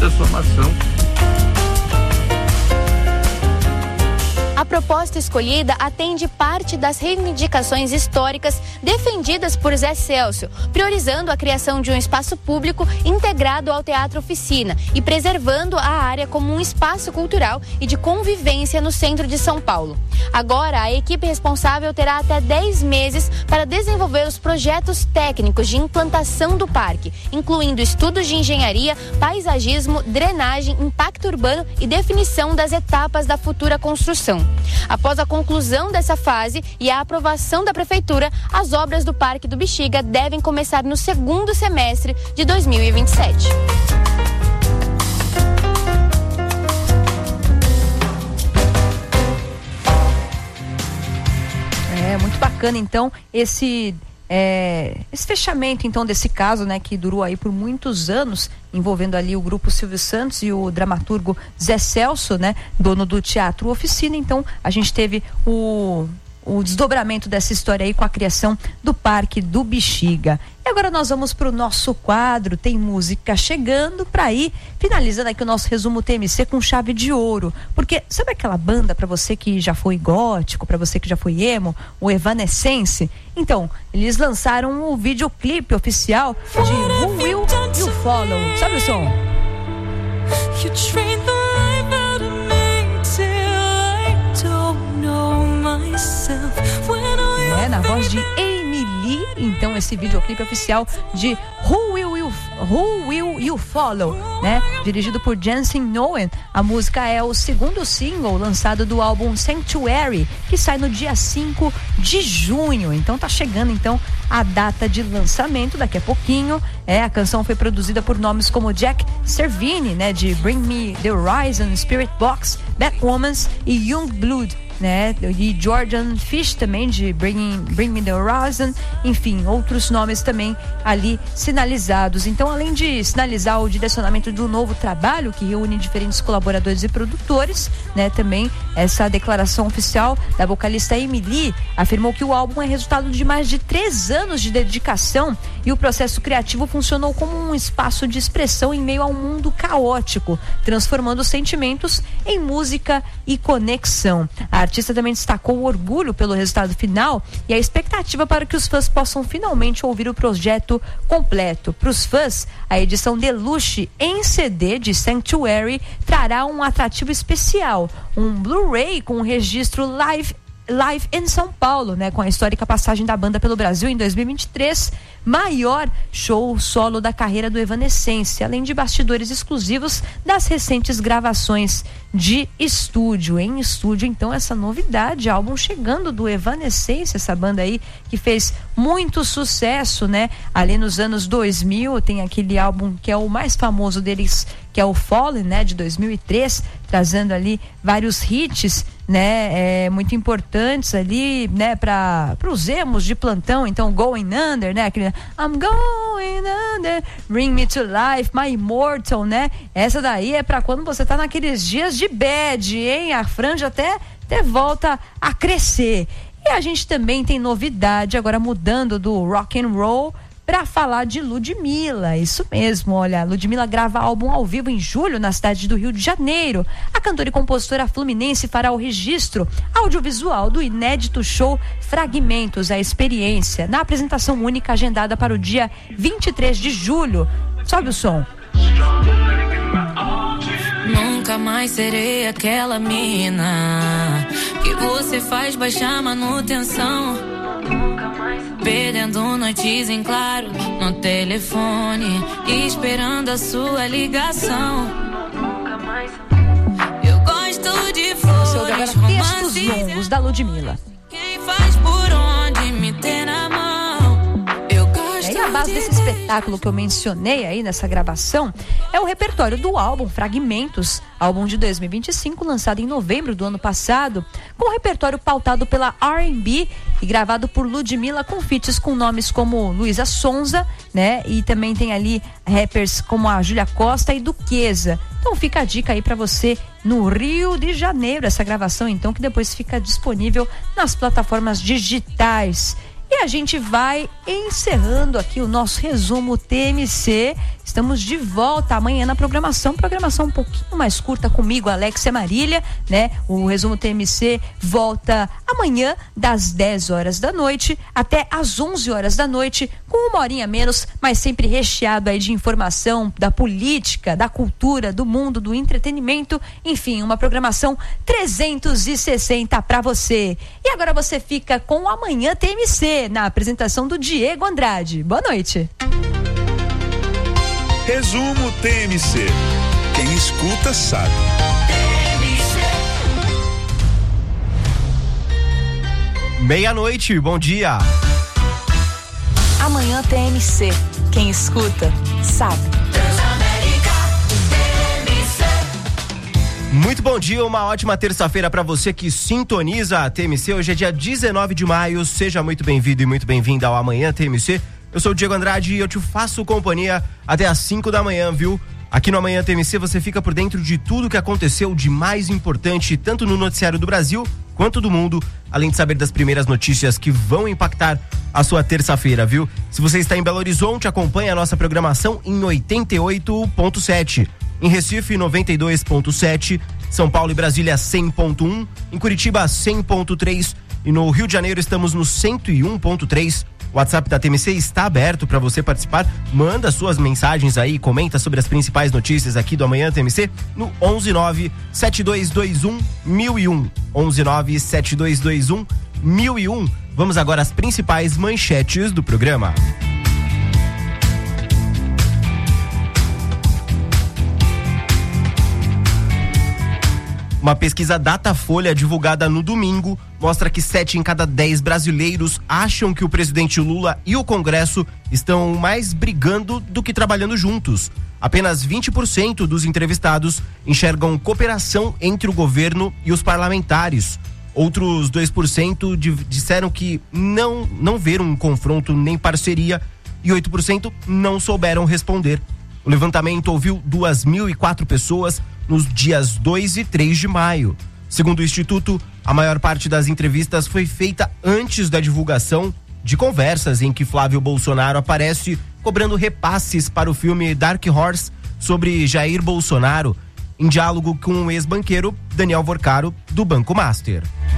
transformação. A proposta escolhida atende parte das reivindicações históricas defendidas por Zé Celso, priorizando a criação de um espaço público integrado ao Teatro Oficina e preservando a área como um espaço cultural e de convivência no centro de São Paulo. Agora, a equipe responsável terá até 10 meses para desenvolver os projetos técnicos de implantação do parque, incluindo estudos de engenharia, paisagismo, drenagem, impacto urbano e definição das etapas da futura construção. Após a conclusão dessa fase e a aprovação da Prefeitura, as obras do Parque do Bexiga devem começar no segundo semestre de 2027. É muito bacana, então, esse fechamento, então, desse caso, né, que durou aí por muitos anos, envolvendo ali o grupo Silvio Santos e o dramaturgo Zé Celso, né, dono do Teatro Oficina. Então, a gente teve o desdobramento dessa história aí com a criação do Parque do Bexiga. E agora nós vamos para o nosso quadro Tem Música Chegando, para ir finalizando aqui o nosso resumo TMC com chave de ouro. Porque sabe aquela banda, para você que já foi gótico, para você que já foi emo, o Evanescence? Então, eles lançaram o videoclipe oficial de Who Will You Follow? Sabe o som? Na voz de Amy Lee, então, esse videoclipe oficial de Who Will You Follow, né? Dirigido por Jensen Noen. A música é o segundo single lançado do álbum Sanctuary, que sai no dia 5 de junho. Então tá chegando, então, a data de lançamento daqui a pouquinho. A canção foi produzida por nomes como Jack Cervini, né? De Bring Me The Horizon, Spirit Box, Batwomans e Youngblood, né? E Jordan Fish também, de Bring Me The Horizon, enfim, outros nomes também ali sinalizados. Então, além de sinalizar o direcionamento do novo trabalho, que reúne diferentes colaboradores e produtores, né? Também essa declaração oficial da vocalista Amy Lee afirmou que o álbum é resultado de mais de 3 anos de dedicação e o processo criativo funcionou como um espaço de expressão em meio a um mundo caótico, transformando sentimentos em música e conexão. A artista também destacou o orgulho pelo resultado final e a expectativa para que os fãs possam finalmente ouvir o projeto completo. Para os fãs, a edição deluxe em CD de Sanctuary trará um atrativo especial, um Blu-ray com um registro live em São Paulo, né, com a histórica passagem da banda pelo Brasil em 2023, maior show solo da carreira do Evanescence, além de bastidores exclusivos das recentes gravações de estúdio. Em estúdio, então, essa novidade, álbum chegando do Evanescence, essa banda aí que fez muito sucesso, né, ali nos anos 2000, tem aquele álbum que é o mais famoso deles, que é o Fallen, né, de 2003, trazendo ali vários hits, né, muito importantes ali, né, para os emos de plantão. Então, Going Under, né, aquele I'm Going Under, Bring Me to Life, My Immortal, né, essa daí é para quando você tá naqueles dias de bad, hein, a franja até volta a crescer. E a gente também tem novidade, agora mudando do rock and roll para falar de Ludmilla. Isso mesmo, olha, Ludmilla grava álbum ao vivo em julho na cidade do Rio de Janeiro. A cantora e compositora fluminense fará o registro audiovisual do inédito show Fragmentos, a Experiência, na apresentação única agendada para o dia 23 de julho. Sobe o som. Nunca mais serei aquela mina que você faz baixar manutenção, perdendo noites em claro no telefone, esperando a sua ligação. Eu gosto de flores, textos longos da Ludmilla. Quem faz por onde me ter na mão. E a base desse espetáculo que eu mencionei aí nessa gravação é o repertório do álbum Fragmentos, álbum de 2025, lançado em novembro do ano passado, com um repertório pautado pela R&B e gravado por Ludmilla com feats com nomes como Luísa Sonza, né? E também tem ali rappers como a Júlia Costa e Duquesa. Então fica a dica aí pra você no Rio de Janeiro, essa gravação então, que depois fica disponível nas plataformas digitais. E a gente vai encerrando aqui o nosso resumo TMC. Estamos de volta amanhã na programação um pouquinho mais curta comigo, Alexia Marília, né? O resumo TMC volta amanhã das 10 horas da noite até às 11 horas da noite, com uma horinha menos, mas sempre recheado aí de informação da política, da cultura, do mundo, do entretenimento, enfim, uma programação 360 para você. E agora você fica com o Amanhã TMC, na apresentação do Diego Andrade. Boa noite. Resumo TMC. Quem escuta sabe. Meia-noite, bom dia. Amanhã TMC. Quem escuta sabe. Muito bom dia, uma ótima terça-feira para você que sintoniza a TMC. Hoje é dia 19 de maio. Seja muito bem-vindo e muito bem-vinda ao Amanhã TMC. Eu sou o Diego Andrade e eu te faço companhia até às 5 da manhã, viu? Aqui no Amanhã TMC você fica por dentro de tudo que aconteceu de mais importante, tanto no noticiário do Brasil quanto do mundo, além de saber das primeiras notícias que vão impactar a sua terça-feira, viu? Se você está em Belo Horizonte, acompanhe a nossa programação em 88.7. Em Recife, 92.7. São Paulo e Brasília, 100.1. Em Curitiba, 100.3. E no Rio de Janeiro estamos no 101.3. O WhatsApp da TMC está aberto para você participar. Manda suas mensagens aí, comenta sobre as principais notícias aqui do Amanhã TMC no 119-7221-1001. 119-7221-1001. Vamos agora às principais manchetes do programa. Uma pesquisa Datafolha divulgada no domingo mostra que 7 em cada 10 brasileiros acham que o presidente Lula e o Congresso estão mais brigando do que trabalhando juntos. Apenas 20% dos entrevistados enxergam cooperação entre o governo e os parlamentares. Outros 2% disseram que não viram um confronto nem parceria e 8% não souberam responder. O levantamento ouviu 2.004 pessoas nos dias 2 e 3 de maio. Segundo o Instituto, a maior parte das entrevistas foi feita antes da divulgação de conversas em que Flávio Bolsonaro aparece cobrando repasses para o filme Dark Horse sobre Jair Bolsonaro, em diálogo com o ex-banqueiro Daniel Vorcaro, do Banco Master.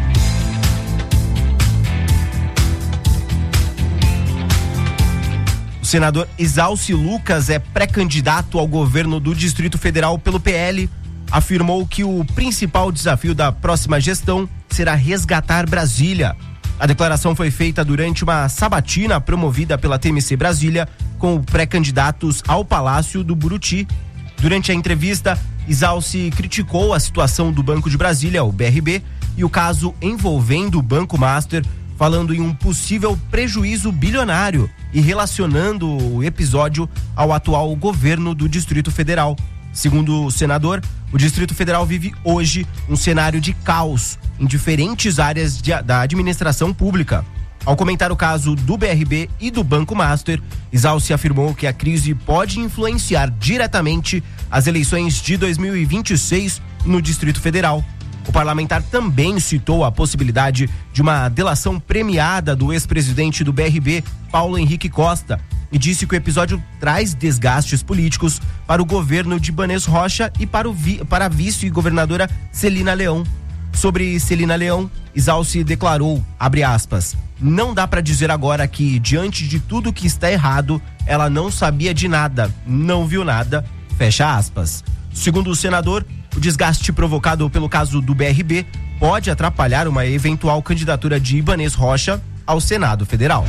O senador Exalci Lucas é pré-candidato ao governo do Distrito Federal pelo PL. Afirmou que o principal desafio da próxima gestão será resgatar Brasília. A declaração foi feita durante uma sabatina promovida pela TMC Brasília com pré-candidatos ao Palácio do Buriti. Durante a entrevista, Exalci criticou a situação do Banco de Brasília, o BRB, e o caso envolvendo o Banco Master, falando em um possível prejuízo bilionário e relacionando o episódio ao atual governo do Distrito Federal. Segundo o senador, o Distrito Federal vive hoje um cenário de caos em diferentes áreas da administração pública. Ao comentar o caso do BRB e do Banco Master, Exalci afirmou que a crise pode influenciar diretamente as eleições de 2026 no Distrito Federal. O parlamentar também citou a possibilidade de uma delação premiada do ex-presidente do BRB, Paulo Henrique Costa, e disse que o episódio traz desgastes políticos para o governo de Ibanez Rocha e para a vice-governadora Celina Leão. Sobre Celina Leão, Exalci declarou, abre aspas, não dá para dizer agora que, diante de tudo que está errado, ela não sabia de nada, não viu nada, fecha aspas. Segundo o senador, o desgaste provocado pelo caso do BRB pode atrapalhar uma eventual candidatura de Ibanez Rocha ao Senado Federal.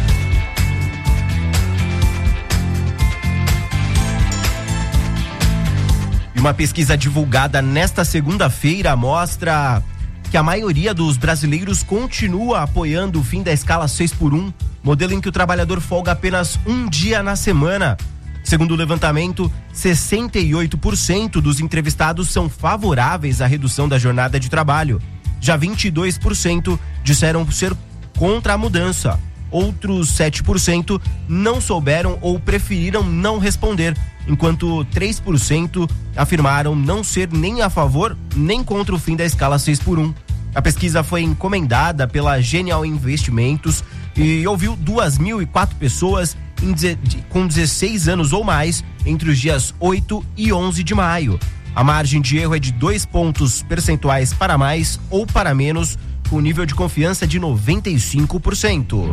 E uma pesquisa divulgada nesta segunda-feira mostra que a maioria dos brasileiros continua apoiando o fim da escala 6x1, modelo em que o trabalhador folga apenas um dia na semana. Segundo o levantamento, 68% dos entrevistados são favoráveis à redução da jornada de trabalho. Já 22% disseram ser contra a mudança. Outros 7% não souberam ou preferiram não responder, enquanto 3% afirmaram não ser nem a favor nem contra o fim da escala 6x1. A pesquisa foi encomendada pela Genial Investimentos e ouviu 2.004 pessoas com 16 anos ou mais entre os dias 8 e 11 de maio. A margem de erro é de 2 pontos percentuais para mais ou para menos, com nível de confiança de 95%.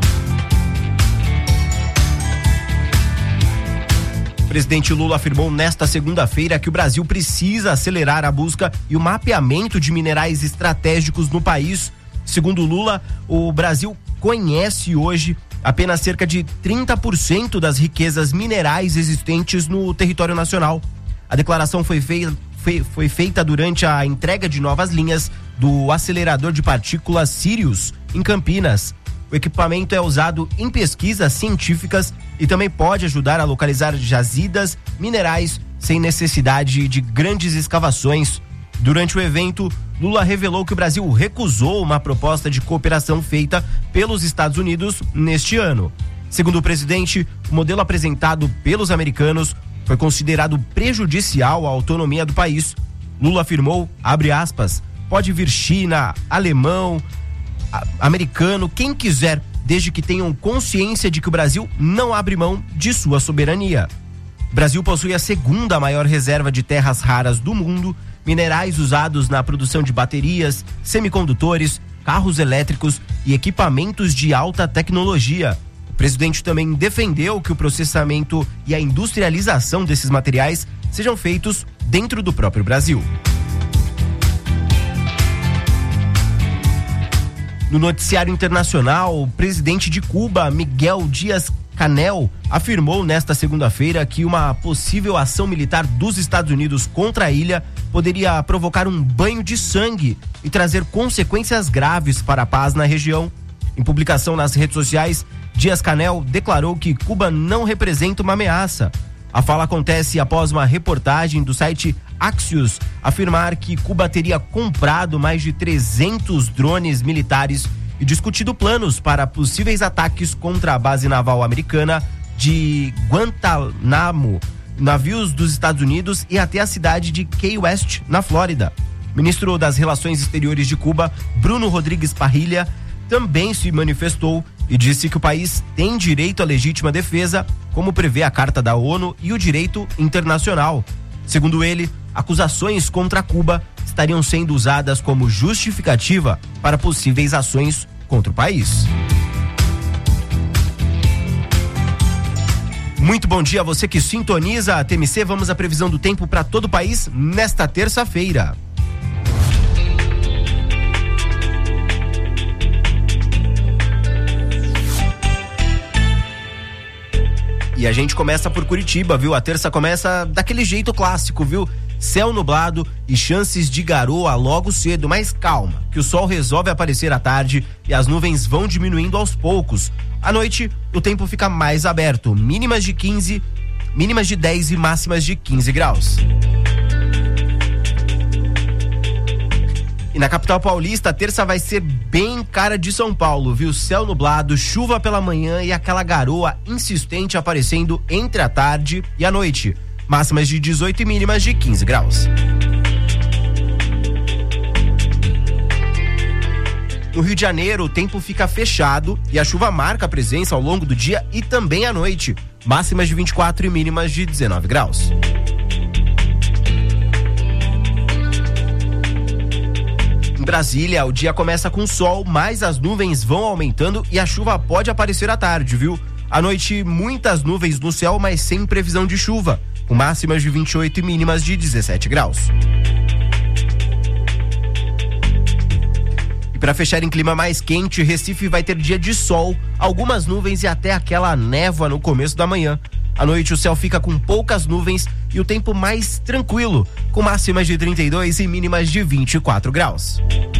O presidente Lula afirmou nesta segunda-feira que o Brasil precisa acelerar a busca e o mapeamento de minerais estratégicos no país. Segundo Lula, o Brasil conhece hoje apenas cerca de 30% das riquezas minerais existentes no território nacional. A declaração foi feita durante a entrega de novas linhas do acelerador de partículas Sirius, em Campinas. O equipamento é usado em pesquisas científicas e também pode ajudar a localizar jazidas minerais sem necessidade de grandes escavações. Durante o evento, Lula revelou que o Brasil recusou uma proposta de cooperação feita pelos Estados Unidos neste ano. Segundo o presidente, o modelo apresentado pelos americanos foi considerado prejudicial à autonomia do país. Lula afirmou, abre aspas, pode vir China, alemão, americano, quem quiser, desde que tenham consciência de que o Brasil não abre mão de sua soberania. O Brasil possui a segunda maior reserva de terras raras do mundo, minerais usados na produção de baterias, semicondutores, carros elétricos e equipamentos de alta tecnologia. O presidente também defendeu que o processamento e a industrialização desses materiais sejam feitos dentro do próprio Brasil. No noticiário internacional, o presidente de Cuba, Miguel Díaz-Canel, afirmou nesta segunda-feira que uma possível ação militar dos Estados Unidos contra a ilha poderia provocar um banho de sangue e trazer consequências graves para a paz na região. Em publicação nas redes sociais, Díaz-Canel declarou que Cuba não representa uma ameaça. A fala acontece após uma reportagem do site Axios afirmar que Cuba teria comprado mais de 300 drones militares e discutido planos para possíveis ataques contra a base naval americana de Guantánamo, navios dos Estados Unidos e até a cidade de Key West, na Flórida. O ministro das Relações Exteriores de Cuba, Bruno Rodrigues Parrilla, também se manifestou e disse que o país tem direito à legítima defesa, como prevê a Carta da ONU e o direito internacional. Segundo ele, acusações contra Cuba estariam sendo usadas como justificativa para possíveis ações contra o país. Muito bom dia a você que sintoniza a TMC. Vamos à previsão do tempo para todo o país nesta terça-feira. E a gente começa por Curitiba, viu? A terça começa daquele jeito clássico, viu? Céu nublado e chances de garoa logo cedo, mas calma, que o sol resolve aparecer à tarde e as nuvens vão diminuindo aos poucos. À noite, o tempo fica mais aberto, mínimas de 10 e máximas de 15 graus. E na capital paulista, a terça vai ser bem cara de São Paulo, viu? Céu nublado, chuva pela manhã e aquela garoa insistente aparecendo entre a tarde e a noite. Máximas de 18 e mínimas de 15 graus. No Rio de Janeiro, o tempo fica fechado e a chuva marca a presença ao longo do dia e também à noite. Máximas de 24 e mínimas de 19 graus. Em Brasília, o dia começa com sol, mas as nuvens vão aumentando e a chuva pode aparecer à tarde, viu? À noite, muitas nuvens no céu, mas sem previsão de chuva, com máximas de 28 e mínimas de 17 graus. E para fechar em clima mais quente, Recife vai ter dia de sol, algumas nuvens e até aquela névoa no começo da manhã. À noite o céu fica com poucas nuvens e o tempo mais tranquilo, com máximas de 32 e mínimas de 24 graus.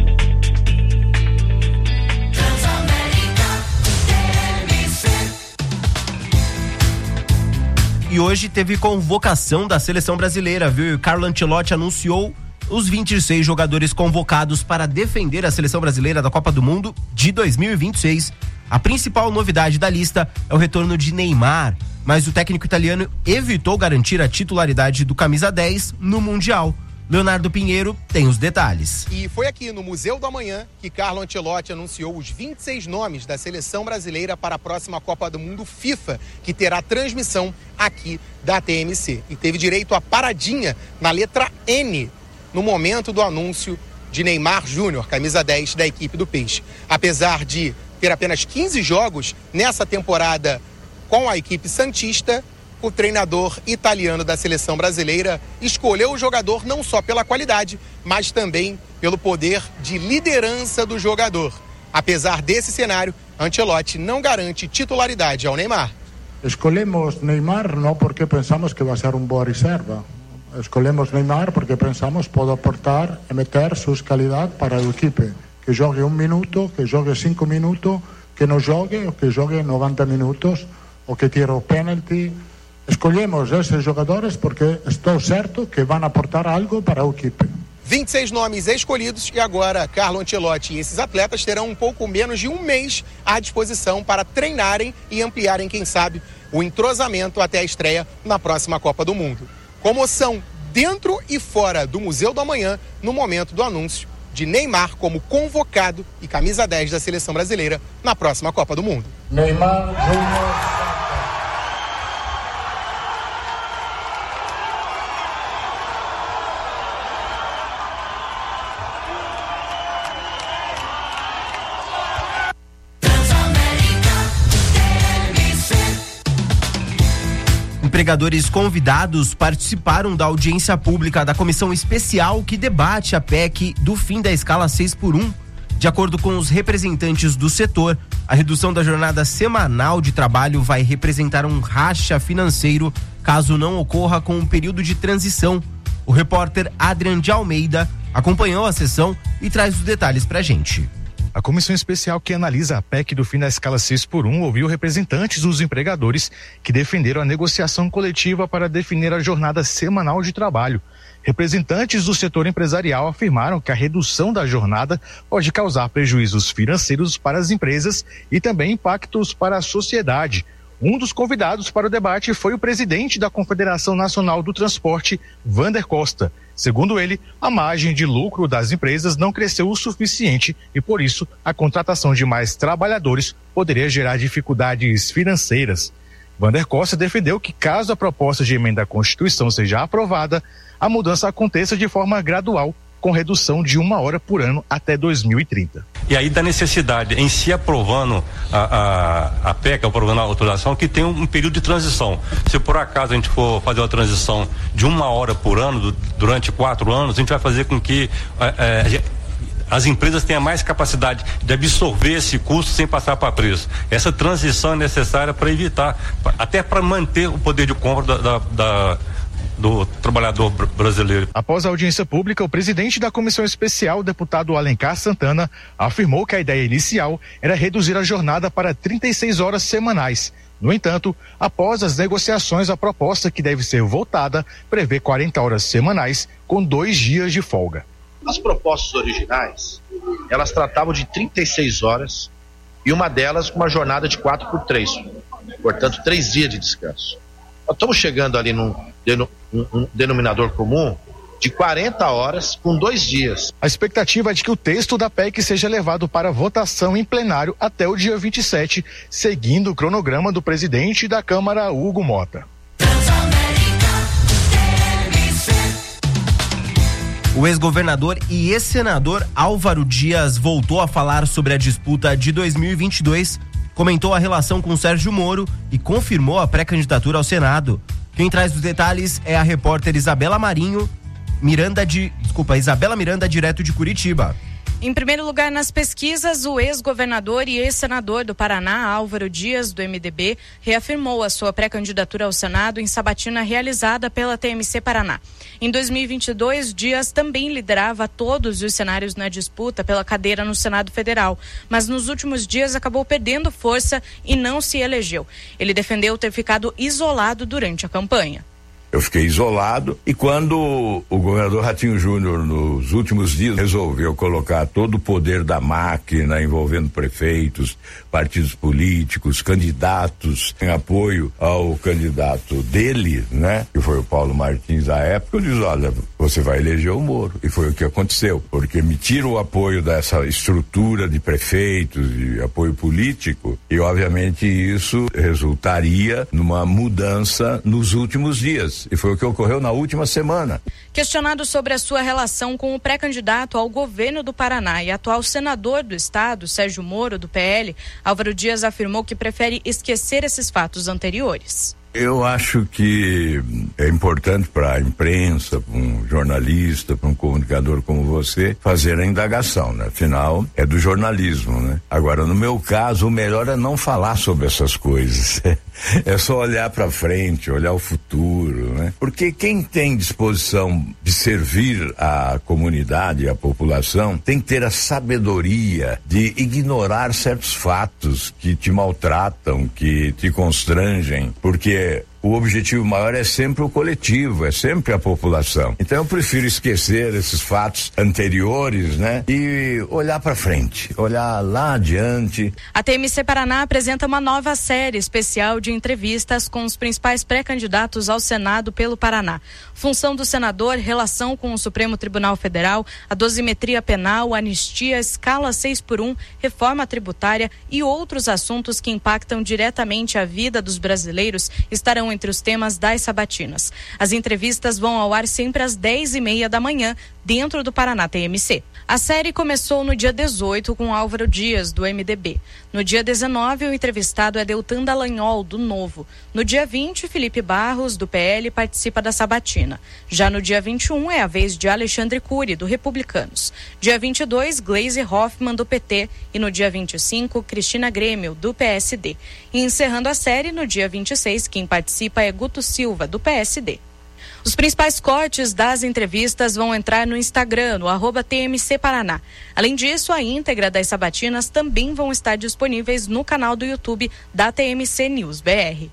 E hoje teve convocação da seleção brasileira, viu? E o Carlo Ancelotti anunciou os 26 jogadores convocados para defender a seleção brasileira da Copa do Mundo de 2026. A principal novidade da lista é o retorno de Neymar, mas o técnico italiano evitou garantir a titularidade do camisa 10 no Mundial. Leonardo Pinheiro tem os detalhes. E foi aqui no Museu do Amanhã que Carlo Ancelotti anunciou os 26 nomes da seleção brasileira para a próxima Copa do Mundo FIFA, que terá transmissão aqui da TMC. E teve direito a paradinha na letra N no momento do anúncio de Neymar Júnior, camisa 10 da equipe do Peixe. Apesar de ter apenas 15 jogos nessa temporada com a equipe santista, o treinador italiano da seleção brasileira escolheu o jogador não só pela qualidade, mas também pelo poder de liderança do jogador. Apesar desse cenário, Ancelotti não garante titularidade ao Neymar. Escolhemos Neymar não porque pensamos que vai ser boa reserva. Escolhemos Neymar porque pensamos que pode aportar e meter suas qualidades para a equipe. Que jogue 1 minuto, que jogue 5 minutos, que não jogue, ou que jogue 90 minutos, ou que tire o pênalti. Escolhemos esses jogadores porque estou certo que vão aportar algo para a equipe. 26 nomes escolhidos e agora Carlo Ancelotti e esses atletas terão um pouco menos de um mês à disposição para treinarem e ampliarem, quem sabe, o entrosamento até a estreia na próxima Copa do Mundo. Comoção dentro e fora do Museu do Amanhã no momento do anúncio de Neymar como convocado e camisa 10 da seleção brasileira na próxima Copa do Mundo. Neymar Júnior. Empregadores convidados participaram da audiência pública da comissão especial que debate a PEC do fim da escala 6x1. De acordo com os representantes do setor, a redução da jornada semanal de trabalho vai representar um racha financeiro caso não ocorra com um período de transição. O repórter Adrian de Almeida acompanhou a sessão e traz os detalhes pra gente. A comissão especial que analisa a PEC do fim da escala 6x1 ouviu representantes dos empregadores que defenderam a negociação coletiva para definir a jornada semanal de trabalho. Representantes do setor empresarial afirmaram que a redução da jornada pode causar prejuízos financeiros para as empresas e também impactos para a sociedade. Um dos convidados para o debate foi o presidente da Confederação Nacional do Transporte, Vander Costa. Segundo ele, a margem de lucro das empresas não cresceu o suficiente e, por isso, a contratação de mais trabalhadores poderia gerar dificuldades financeiras. Vander Costa defendeu que, caso a proposta de emenda à Constituição seja aprovada, a mudança aconteça de forma gradual, com redução de 1 hora por ano até 2030. E aí da necessidade, em si aprovando a PEC, aprovando a autorização, que tem um período de transição. Se por acaso a gente for fazer uma transição de 1 hora por ano, durante 4 anos, a gente vai fazer com que as empresas tenham mais capacidade de absorver esse custo sem passar para preço. Essa transição é necessária para evitar, até para manter o poder de compra do trabalhador brasileiro. Após a audiência pública, o presidente da comissão especial, o deputado Alencar Santana, afirmou que a ideia inicial era reduzir a jornada para 36 horas semanais. No entanto, após as negociações, a proposta que deve ser votada prevê 40 horas semanais com 2 dias de folga. As propostas originais, elas tratavam de 36 horas e uma delas com uma jornada de 4x3, portanto 3 dias de descanso. Nós estamos chegando ali num denominador comum de 40 horas com 2 dias. A expectativa é de que o texto da PEC seja levado para votação em plenário até o dia 27, seguindo o cronograma do presidente da Câmara, Hugo Mota. O ex-governador e ex-senador Álvaro Dias voltou a falar sobre a disputa de 2022, comentou a relação com Sérgio Moro e confirmou a pré-candidatura ao Senado. Quem traz os detalhes é a repórter Isabela Miranda, direto de Curitiba. Em primeiro lugar nas pesquisas, o ex-governador e ex-senador do Paraná, Álvaro Dias, do MDB, reafirmou a sua pré-candidatura ao Senado em sabatina realizada pela TMC Paraná. Em 2022, Dias também liderava todos os cenários na disputa pela cadeira no Senado Federal, mas nos últimos dias acabou perdendo força e não se elegeu. Ele defendeu ter ficado isolado durante a campanha. Eu fiquei isolado e quando o governador Ratinho Júnior, nos últimos dias, resolveu colocar todo o poder da máquina envolvendo prefeitos, partidos políticos, candidatos em apoio ao candidato dele, né? Que foi o Paulo Martins à época, eu disse, olha, você vai eleger o Moro. E foi o que aconteceu, porque me tira o apoio dessa estrutura de prefeitos, de apoio político, e obviamente isso resultaria numa mudança nos últimos dias. E foi o que ocorreu na última semana. Questionado sobre a sua relação com o pré-candidato ao governo do Paraná e atual senador do estado, Sérgio Moro, do PL, Álvaro Dias afirmou que prefere esquecer esses fatos anteriores. Eu acho que é importante para a imprensa, para um jornalista, para um comunicador como você, fazer a indagação, né? Afinal, é do jornalismo, né? Agora, no meu caso, o melhor é não falar sobre essas coisas. É só olhar para frente, olhar o futuro, né? Porque quem tem disposição de servir a comunidade, a população, tem que ter a sabedoria de ignorar certos fatos que te maltratam, que te constrangem, porque o objetivo maior é sempre o coletivo, é sempre a população. Então eu prefiro esquecer esses fatos anteriores, né? E olhar para frente, olhar lá adiante. A TMC Paraná apresenta uma nova série especial de entrevistas com os principais pré-candidatos ao Senado pelo Paraná. Função do senador, relação com o Supremo Tribunal Federal, a dosimetria penal, anistia, escala 6x1, reforma tributária e outros assuntos que impactam diretamente a vida dos brasileiros estarão entre os temas das sabatinas. As entrevistas vão ao ar sempre às 10h30 da manhã, dentro do Paraná TMC. A série começou no dia 18 com Álvaro Dias, do MDB. No dia 19, o entrevistado é Deltan Dallagnol, do Novo. No dia 20, Felipe Barros, do PL, participa da sabatina. Já no dia 21, é a vez de Alexandre Cury, do Republicanos. Dia 22, Gleisi Hoffmann, do PT. E no dia 25, Cristina Grêmio, do PSD. E encerrando a série, no dia 26, quem participa é Guto Silva, do PSD. Os principais cortes das entrevistas vão entrar no Instagram, no @TMC Paraná. Além disso, a íntegra das sabatinas também vão estar disponíveis no canal do YouTube da TMC News BR.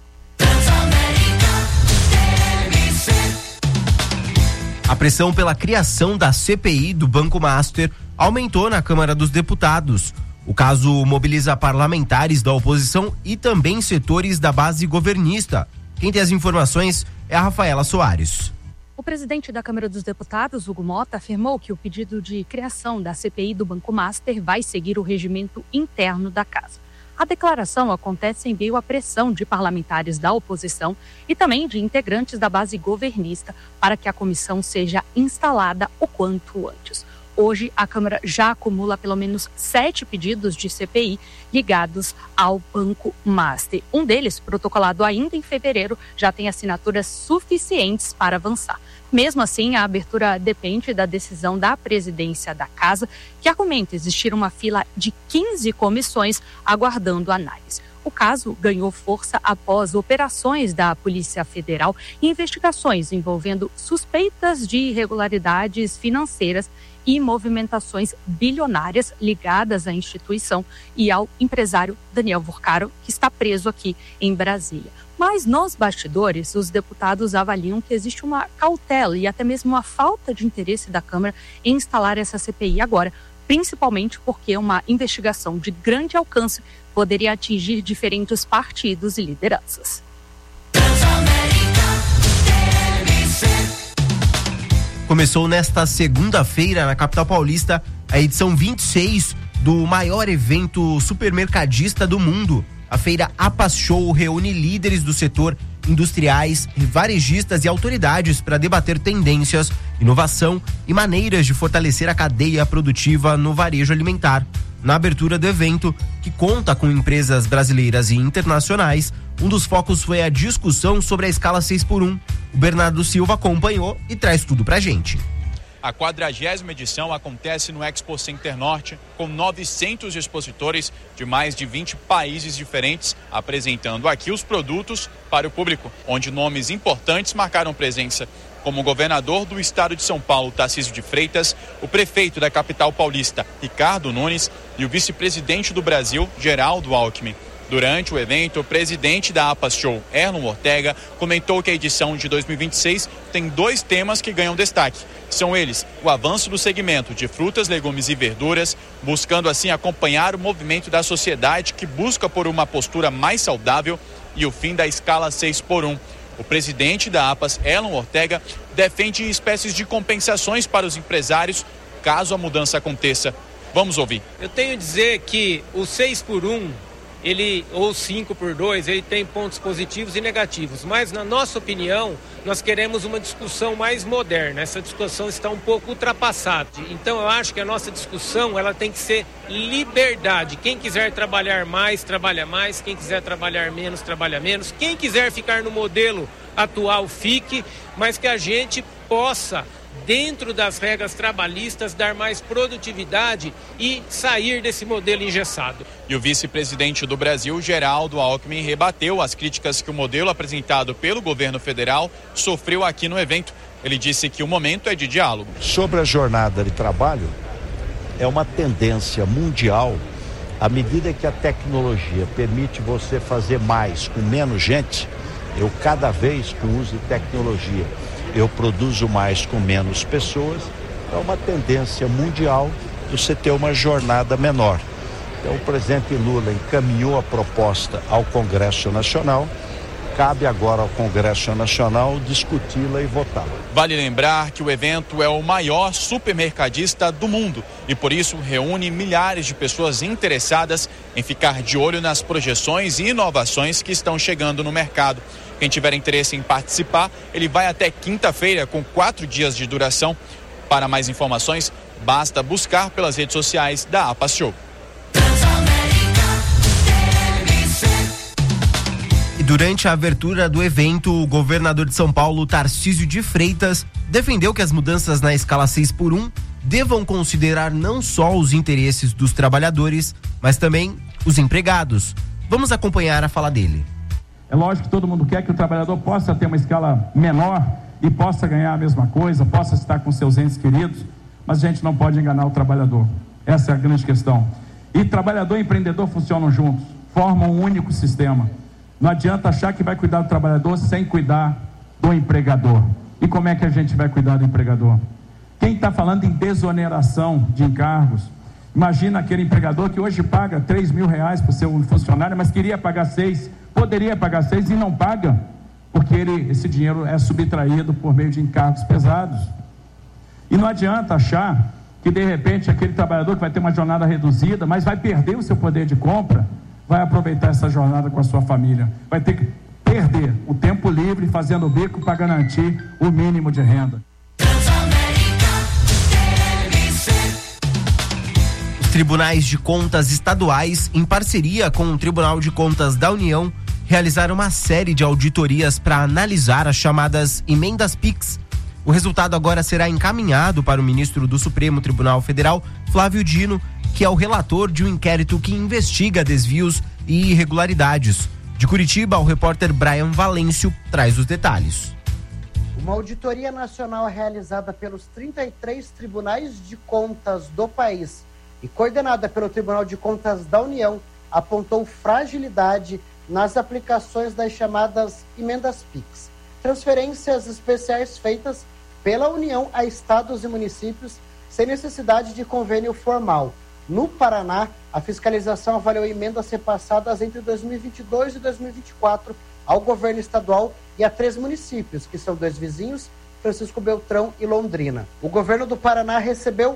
A pressão pela criação da CPI do Banco Master aumentou na Câmara dos Deputados. O caso mobiliza parlamentares da oposição e também setores da base governista. Quem tem as informações é a Rafaela Soares. O presidente da Câmara dos Deputados, Hugo Mota, afirmou que o pedido de criação da CPI do Banco Master vai seguir o regimento interno da casa. A declaração acontece em meio à pressão de parlamentares da oposição e também de integrantes da base governista para que a comissão seja instalada o quanto antes. Hoje, a Câmara já acumula pelo menos 7 pedidos de CPI ligados ao Banco Master. Um deles, protocolado ainda em fevereiro, já tem assinaturas suficientes para avançar. Mesmo assim, a abertura depende da decisão da presidência da Casa, que argumenta existir uma fila de 15 comissões aguardando análise. O caso ganhou força após operações da Polícia Federal e investigações envolvendo suspeitas de irregularidades financeiras e movimentações bilionárias ligadas à instituição e ao empresário Daniel Vorcaro, que está preso aqui em Brasília. Mas nos bastidores, os deputados avaliam que existe uma cautela e até mesmo uma falta de interesse da Câmara em instalar essa CPI agora, principalmente porque uma investigação de grande alcance poderia atingir diferentes partidos e lideranças. Começou nesta segunda-feira, na capital paulista, a edição 26 do maior evento supermercadista do mundo. A feira Apas Show reúne líderes do setor, industriais, varejistas e autoridades para debater tendências, inovação e maneiras de fortalecer a cadeia produtiva no varejo alimentar. Na abertura do evento, que conta com empresas brasileiras e internacionais, um dos focos foi a discussão sobre a escala 6x1. O Bernardo Silva acompanhou e traz tudo pra gente. A 40ª edição acontece no Expo Center Norte, com 900 expositores de mais de 20 países diferentes, apresentando aqui os produtos para o público, onde nomes importantes marcaram presença, como o governador do estado de São Paulo, Tarcísio de Freitas, o prefeito da capital paulista, Ricardo Nunes, e o vice-presidente do Brasil, Geraldo Alckmin. Durante o evento, o presidente da APAS Show, Erlon Ortega, comentou que a edição de 2026 tem 2 temas que ganham destaque. São eles o avanço do segmento de frutas, legumes e verduras, buscando assim acompanhar o movimento da sociedade que busca por uma postura mais saudável, e o fim da escala 6x1. O presidente da APAS, Erlon Ortega, defende espécies de compensações para os empresários caso a mudança aconteça. Vamos ouvir. Eu tenho a dizer que o 6x1, ou 5x2, ele tem pontos positivos e negativos, mas na nossa opinião, nós queremos uma discussão mais moderna. Essa discussão está um pouco ultrapassada. Então eu acho que a nossa discussão, ela tem que ser liberdade. Quem quiser trabalhar mais, trabalha mais. Quem quiser trabalhar menos, trabalha menos. Quem quiser ficar no modelo atual, fique, mas que a gente possa, dentro das regras trabalhistas, dar mais produtividade e sair desse modelo engessado. E o vice-presidente do Brasil, Geraldo Alckmin, rebateu as críticas que o modelo apresentado pelo governo federal sofreu aqui no evento. Ele disse que o momento é de diálogo. Sobre a jornada de trabalho, é uma tendência mundial, à medida que a tecnologia permite você fazer mais com menos gente, cada vez que uso tecnologia, eu produzo mais com menos pessoas, é uma tendência mundial de você ter uma jornada menor. Então, o presidente Lula encaminhou a proposta ao Congresso Nacional, cabe agora ao Congresso Nacional discuti-la e votá-la. Vale lembrar que o evento é o maior supermercadista do mundo e, por isso, reúne milhares de pessoas interessadas em ficar de olho nas projeções e inovações que estão chegando no mercado. Quem tiver interesse em participar, ele vai até quinta-feira com 4 dias de duração. Para mais informações, basta buscar pelas redes sociais da APAS Show. E durante a abertura do evento, o governador de São Paulo, Tarcísio de Freitas, defendeu que as mudanças na escala 6x1 devam considerar não só os interesses dos trabalhadores, mas também os empregados. Vamos acompanhar a fala dele. É lógico que todo mundo quer que o trabalhador possa ter uma escala menor e possa ganhar a mesma coisa, possa estar com seus entes queridos, mas a gente não pode enganar o trabalhador. Essa é a grande questão. E trabalhador e empreendedor funcionam juntos, formam um único sistema. Não adianta achar que vai cuidar do trabalhador sem cuidar do empregador. E como é que a gente vai cuidar do empregador? Quem está falando em desoneração de encargos, imagina aquele empregador que hoje paga R$3.000 para o seu funcionário, mas queria pagar 6, poderia pagar 6 e não paga, porque esse dinheiro é subtraído por meio de encargos pesados. E não adianta achar que de repente aquele trabalhador que vai ter uma jornada reduzida, mas vai perder o seu poder de compra, vai aproveitar essa jornada com a sua família, vai ter que perder o tempo livre fazendo bico para garantir o mínimo de renda. Os tribunais de contas estaduais, em parceria com o Tribunal de Contas da União, realizaram uma série de auditorias para analisar as chamadas emendas PIX. O resultado agora será encaminhado para o ministro do Supremo Tribunal Federal, Flávio Dino, que é o relator de um inquérito que investiga desvios e irregularidades. De Curitiba, o repórter Brian Valêncio traz os detalhes. Uma auditoria nacional realizada pelos 33 tribunais de contas do país e coordenada pelo Tribunal de Contas da União apontou fragilidade nas aplicações das chamadas emendas PIX, transferências especiais feitas pela União a estados e municípios sem necessidade de convênio formal. No Paraná, a fiscalização avaliou emendas repassadas entre 2022 e 2024 ao governo estadual e a 3 municípios, que são 2 vizinhos, Francisco Beltrão e Londrina. O governo do Paraná recebeu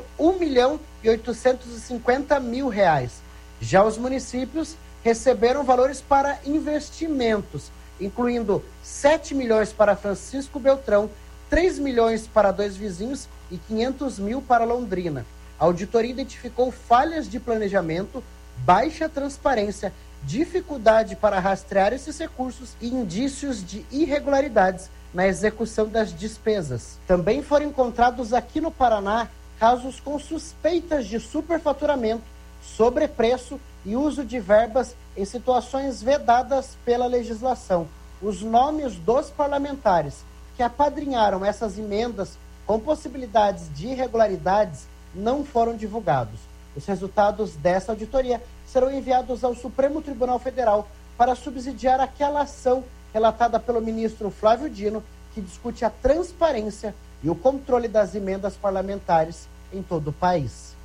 R$1.850.000. Já os municípios receberam valores para investimentos, incluindo 7 milhões para Francisco Beltrão, 3 milhões para 2 vizinhos e 500 mil para Londrina. A auditoria identificou falhas de planejamento, baixa transparência, dificuldade para rastrear esses recursos e indícios de irregularidades na execução das despesas. Também foram encontrados aqui no Paraná casos com suspeitas de superfaturamento, sobrepreço e uso de verbas em situações vedadas pela legislação. Os nomes dos parlamentares que apadrinharam essas emendas com possibilidades de irregularidades não foram divulgados. Os resultados dessa auditoria serão enviados ao Supremo Tribunal Federal para subsidiar aquela ação relatada pelo ministro Flávio Dino, que discute a transparência e o controle das emendas parlamentares em todo o país.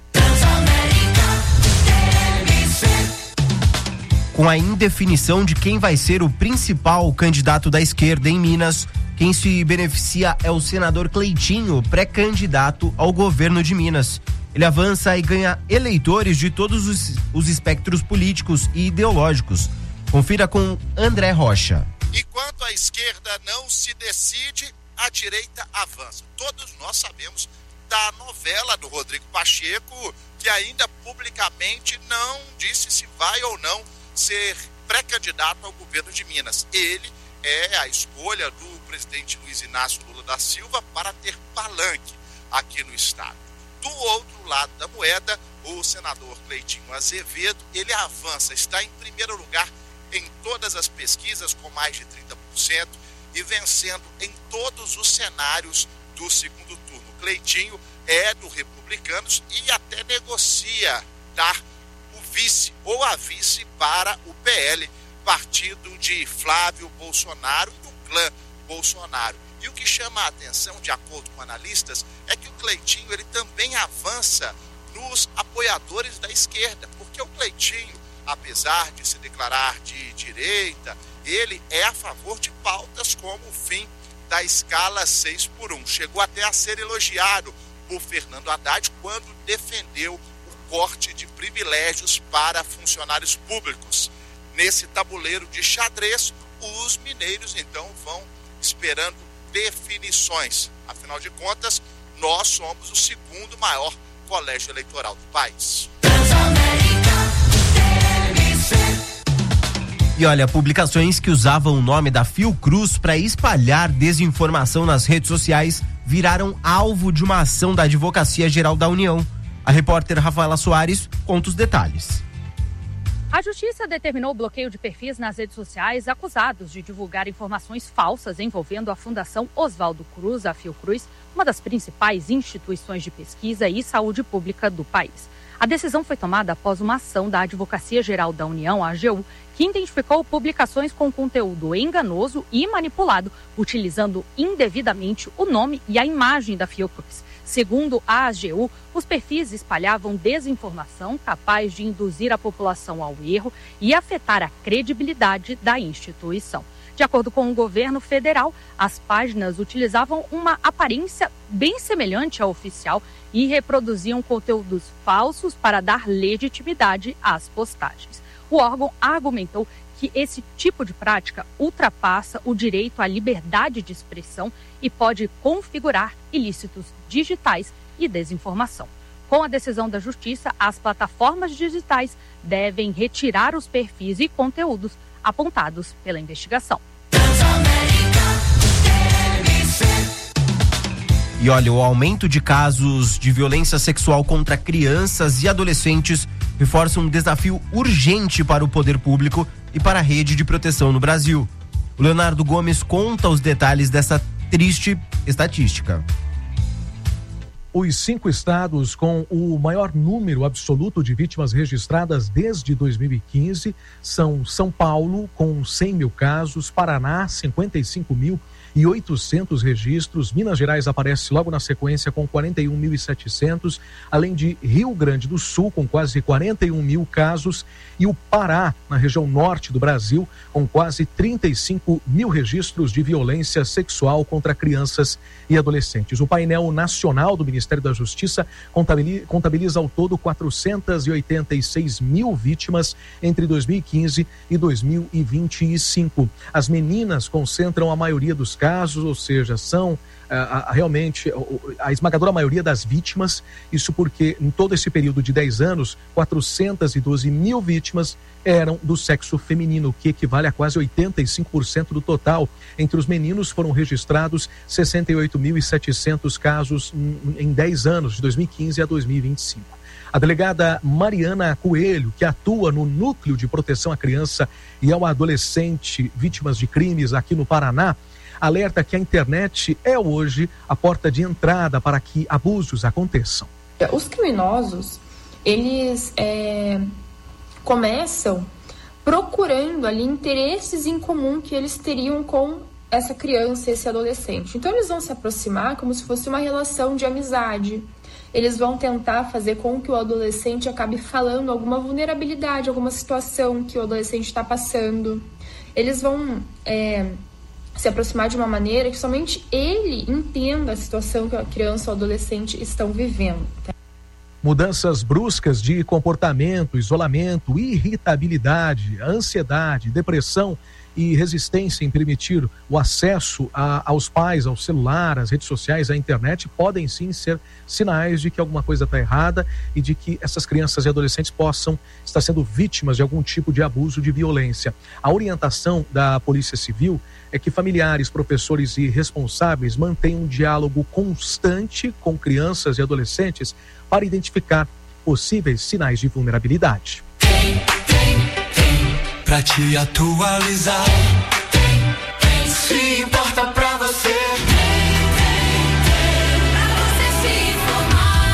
Com a indefinição de quem vai ser o principal candidato da esquerda em Minas, quem se beneficia é o senador Cleitinho, pré-candidato ao governo de Minas. Ele avança e ganha eleitores de todos os espectros políticos e ideológicos. Confira com André Rocha. Enquanto a esquerda não se decide, a direita avança. Todos nós sabemos da novela do Rodrigo Pacheco, que ainda publicamente não disse se vai ou não ser pré-candidato ao governo de Minas. Ele é a escolha do presidente Luiz Inácio Lula da Silva para ter palanque aqui no estado. Do outro lado da moeda, o senador Cleitinho Azevedo, ele avança, está em primeiro lugar em todas as pesquisas com mais de 30% e vencendo em todos os cenários do segundo turno. Cleitinho é do Republicanos e até negocia dar o vice ou a vice para o PL, partido de Flávio Bolsonaro e do clã Bolsonaro. E o que chama a atenção, de acordo com analistas, é que o Cleitinho ele também avança nos apoiadores da esquerda, porque o Cleitinho, apesar de se declarar de direita, ele é a favor de pautas como o fim da escala 6x1. Chegou até a ser elogiado por Fernando Haddad quando defendeu o corte de privilégios para funcionários públicos. Nesse tabuleiro de xadrez, os mineiros então vão esperando definições. Afinal de contas, nós somos o segundo maior colégio eleitoral do país. E olha, publicações que usavam o nome da Fiocruz para espalhar desinformação nas redes sociais viraram alvo de uma ação da Advocacia Geral da União. A repórter Rafaela Soares conta os detalhes. A Justiça determinou o bloqueio de perfis nas redes sociais acusados de divulgar informações falsas envolvendo a Fundação Oswaldo Cruz, a Fiocruz, uma das principais instituições de pesquisa e saúde pública do país. A decisão foi tomada após uma ação da Advocacia Geral da União, a AGU, que identificou publicações com conteúdo enganoso e manipulado, utilizando indevidamente o nome e a imagem da Fiocruz. Segundo a AGU, os perfis espalhavam desinformação capaz de induzir a população ao erro e afetar a credibilidade da instituição. De acordo com o governo federal, as páginas utilizavam uma aparência bem semelhante à oficial e reproduziam conteúdos falsos para dar legitimidade às postagens. O órgão argumentou que esse tipo de prática ultrapassa o direito à liberdade de expressão e pode configurar ilícitos digitais e desinformação. Com a decisão da Justiça, as plataformas digitais devem retirar os perfis e conteúdos apontados pela investigação. E olha, o aumento de casos de violência sexual contra crianças e adolescentes reforça um desafio urgente para o poder público e para a rede de proteção no Brasil. O Leonardo Gomes conta os detalhes dessa triste estatística. Os 5 estados com o maior número absoluto de vítimas registradas desde 2015 são São Paulo, com 100 mil casos, Paraná, 55.800 registros, Minas Gerais aparece logo na sequência com 41.700, além de Rio Grande do Sul, com quase 41 mil casos, e o Pará, na região norte do Brasil, com quase 35 mil registros de violência sexual contra crianças e adolescentes. O painel nacional do Ministério da Justiça contabiliza ao todo 486 mil vítimas entre 2015 e 2025. As meninas concentram a maioria dos casos, ou seja, são realmente a esmagadora maioria das vítimas, isso porque em todo esse período de 10 anos, 412 mil vítimas eram do sexo feminino, o que equivale a quase 85% do total. Entre os meninos foram registrados 68.700 casos em 10 anos, de 2015 a 2025. A delegada Mariana Coelho, que atua no Núcleo de Proteção à Criança e ao Adolescente vítimas de crimes aqui no Paraná, alerta que a internet é hoje a porta de entrada para que abusos aconteçam. Os criminosos, eles começam procurando ali interesses em comum que eles teriam com essa criança, esse adolescente. Então eles vão se aproximar como se fosse uma relação de amizade. Eles vão tentar fazer com que o adolescente acabe falando alguma vulnerabilidade, alguma situação que o adolescente está passando. Eles vão se aproximar de uma maneira que somente ele entenda a situação que a criança ou adolescente estão vivendo. Mudanças bruscas de comportamento, isolamento, irritabilidade, ansiedade, depressão e resistência em permitir o acesso aos pais, ao celular, às redes sociais, à internet, podem sim ser sinais de que alguma coisa está errada e de que essas crianças e adolescentes possam estar sendo vítimas de algum tipo de abuso, de violência. A orientação da Polícia Civil é que familiares, professores e responsáveis mantenham um diálogo constante com crianças e adolescentes para identificar possíveis sinais de vulnerabilidade. Pra te atualizar, se importa pra você. Pra você se informar,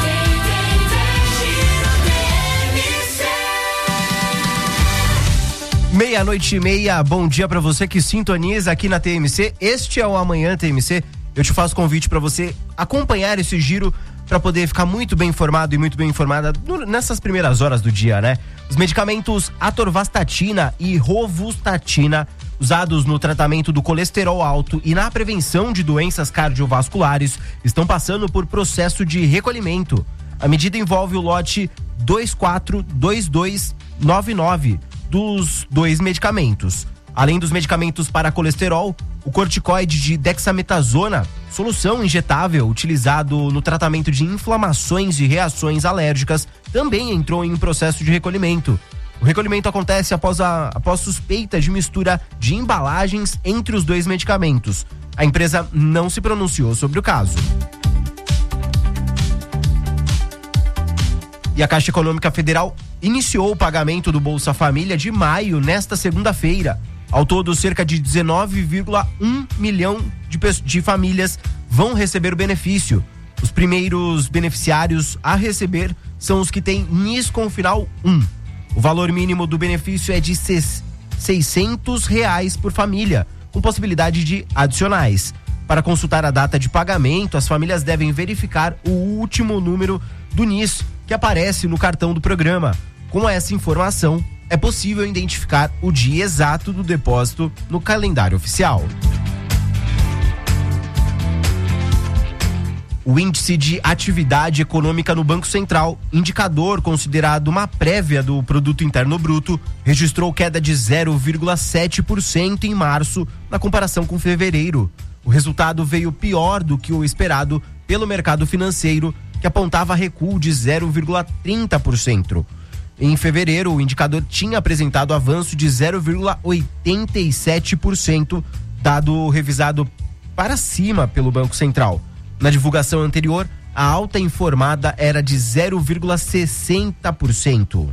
Giro TMC. 00:30, bom dia pra você que sintoniza aqui na TMC. Este é o Amanhã TMC. Eu te faço convite pra você acompanhar esse giro para poder ficar muito bem informado e muito bem informada nessas primeiras horas do dia, né? Os medicamentos atorvastatina e rosuvastatina, usados no tratamento do colesterol alto e na prevenção de doenças cardiovasculares, estão passando por processo de recolhimento. A medida envolve o lote 242299 dos dois medicamentos. Além dos medicamentos para colesterol, o corticoide de dexametasona, solução injetável utilizado no tratamento de inflamações e reações alérgicas, também entrou em um processo de recolhimento. O recolhimento acontece após suspeita de mistura de embalagens entre os dois medicamentos. A empresa não se pronunciou sobre o caso. E a Caixa Econômica Federal iniciou o pagamento do Bolsa Família de maio nesta segunda-feira. Ao todo, cerca de 19,1 milhão de famílias vão receber o benefício. Os primeiros beneficiários a receber são os que têm NIS com final 1. O valor mínimo do benefício é de R$600 por família, com possibilidade de adicionais. Para consultar a data de pagamento, as famílias devem verificar o último número do NIS que aparece no cartão do programa. Com essa informação, é possível identificar o dia exato do depósito no calendário oficial. O índice de atividade econômica no Banco Central, indicador considerado uma prévia do Produto Interno Bruto, registrou queda de 0,7% em março na comparação com fevereiro. O resultado veio pior do que o esperado pelo mercado financeiro, que apontava recuo de 0,30%. Em fevereiro, o indicador tinha apresentado avanço de 0,87%, dado revisado para cima pelo Banco Central. Na divulgação anterior, a alta informada era de 0,60%.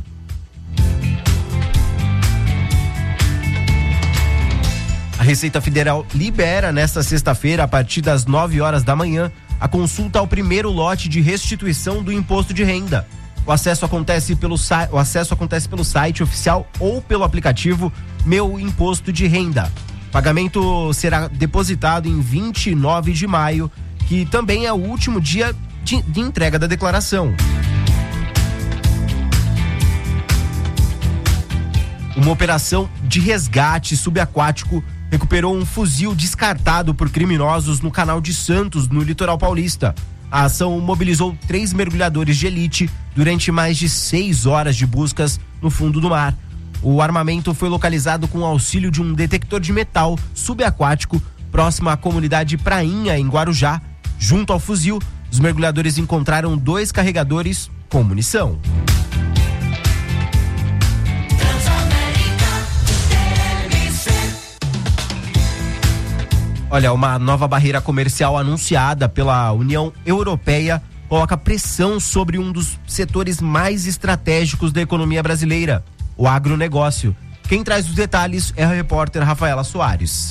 A Receita Federal libera nesta sexta-feira, a partir das 9 horas da manhã, a consulta ao primeiro lote de restituição do imposto de renda. O acesso acontece pelo site oficial ou pelo aplicativo Meu Imposto de Renda. O pagamento será depositado em 29 de maio, que também é o último dia de entrega da declaração. Uma operação de resgate subaquático recuperou um fuzil descartado por criminosos no Canal de Santos, no litoral paulista. A ação mobilizou 3 mergulhadores de elite durante mais de 6 horas de buscas no fundo do mar. O armamento foi localizado com o auxílio de um detector de metal subaquático próximo à comunidade Prainha, em Guarujá. Junto ao fuzil, os mergulhadores encontraram 2 carregadores com munição. Olha, uma nova barreira comercial anunciada pela União Europeia coloca pressão sobre um dos setores mais estratégicos da economia brasileira, o agronegócio. Quem traz os detalhes é a repórter Rafaela Soares.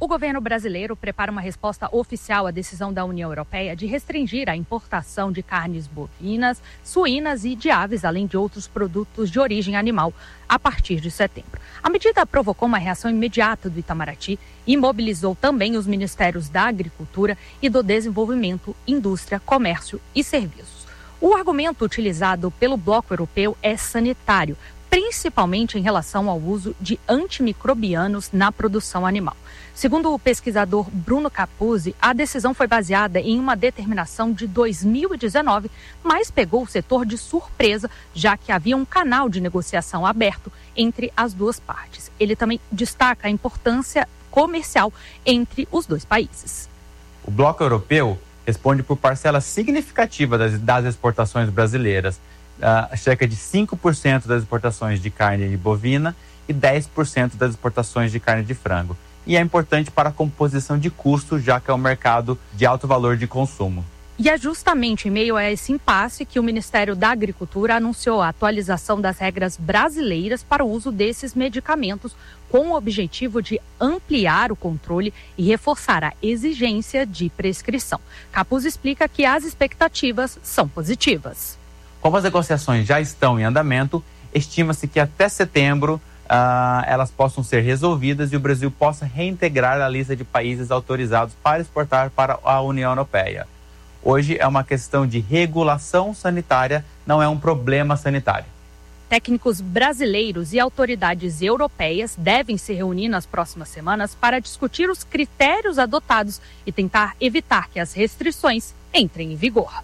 O governo brasileiro prepara uma resposta oficial à decisão da União Europeia de restringir a importação de carnes bovinas, suínas e de aves, além de outros produtos de origem animal, a partir de setembro. A medida provocou uma reação imediata do Itamaraty e mobilizou também os ministérios da Agricultura e do Desenvolvimento, Indústria, Comércio e Serviços. O argumento utilizado pelo bloco europeu é sanitário, principalmente em relação ao uso de antimicrobianos na produção animal. Segundo o pesquisador Bruno Capuzzi, a decisão foi baseada em uma determinação de 2019, mas pegou o setor de surpresa, já que havia um canal de negociação aberto entre as duas partes. Ele também destaca a importância comercial entre os dois países. O bloco europeu responde por parcela significativa das exportações brasileiras, cerca de 5% das exportações de carne bovina e 10% das exportações de carne de frango. E é importante para a composição de custo, já que é um mercado de alto valor de consumo. E é justamente em meio a esse impasse que o Ministério da Agricultura anunciou a atualização das regras brasileiras para o uso desses medicamentos, com o objetivo de ampliar o controle e reforçar a exigência de prescrição. Capuzzi explica que as expectativas são positivas. Como as negociações já estão em andamento, estima-se que até setembro elas possam ser resolvidas e o Brasil possa reintegrar a lista de países autorizados para exportar para a União Europeia. Hoje é uma questão de regulação sanitária, não é um problema sanitário. Técnicos brasileiros e autoridades europeias devem se reunir nas próximas semanas para discutir os critérios adotados e tentar evitar que as restrições entrem em vigor.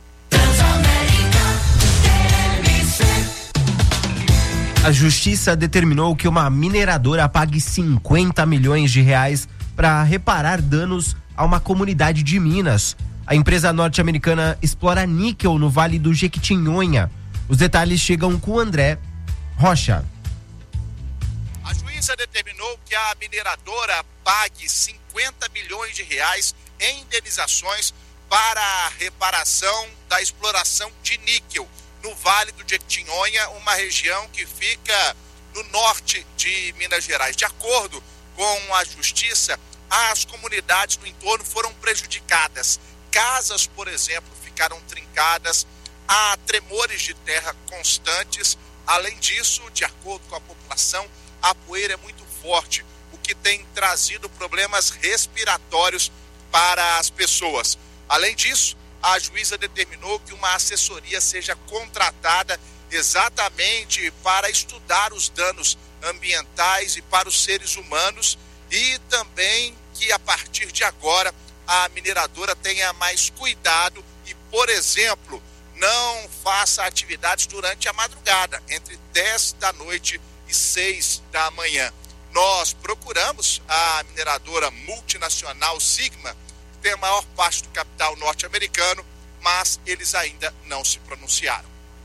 A justiça determinou que uma mineradora pague 50 milhões de reais para reparar danos a uma comunidade de Minas. A empresa norte-americana explora níquel no Vale do Jequitinhonha. Os detalhes chegam com o André Rocha. A juíza determinou que a mineradora pague 50 milhões de reais em indenizações para a reparação da exploração de níquel no Vale do Jequitinhonha, uma região que fica no norte de Minas Gerais. De acordo com a justiça, as comunidades no entorno foram prejudicadas. Casas, por exemplo, ficaram trincadas, há tremores de terra constantes. Além disso, de acordo com a população, a poeira é muito forte, o que tem trazido problemas respiratórios para as pessoas. Além disso, a juíza determinou que uma assessoria seja contratada exatamente para estudar os danos ambientais e para os seres humanos e também que a partir de agora a mineradora tenha mais cuidado e, por exemplo, não faça atividades durante a madrugada, entre 10 da noite e 6 da manhã. Nós procuramos a mineradora multinacional Sigma, que tem a maior parte do capital norte-americano, mas eles ainda não se pronunciaram.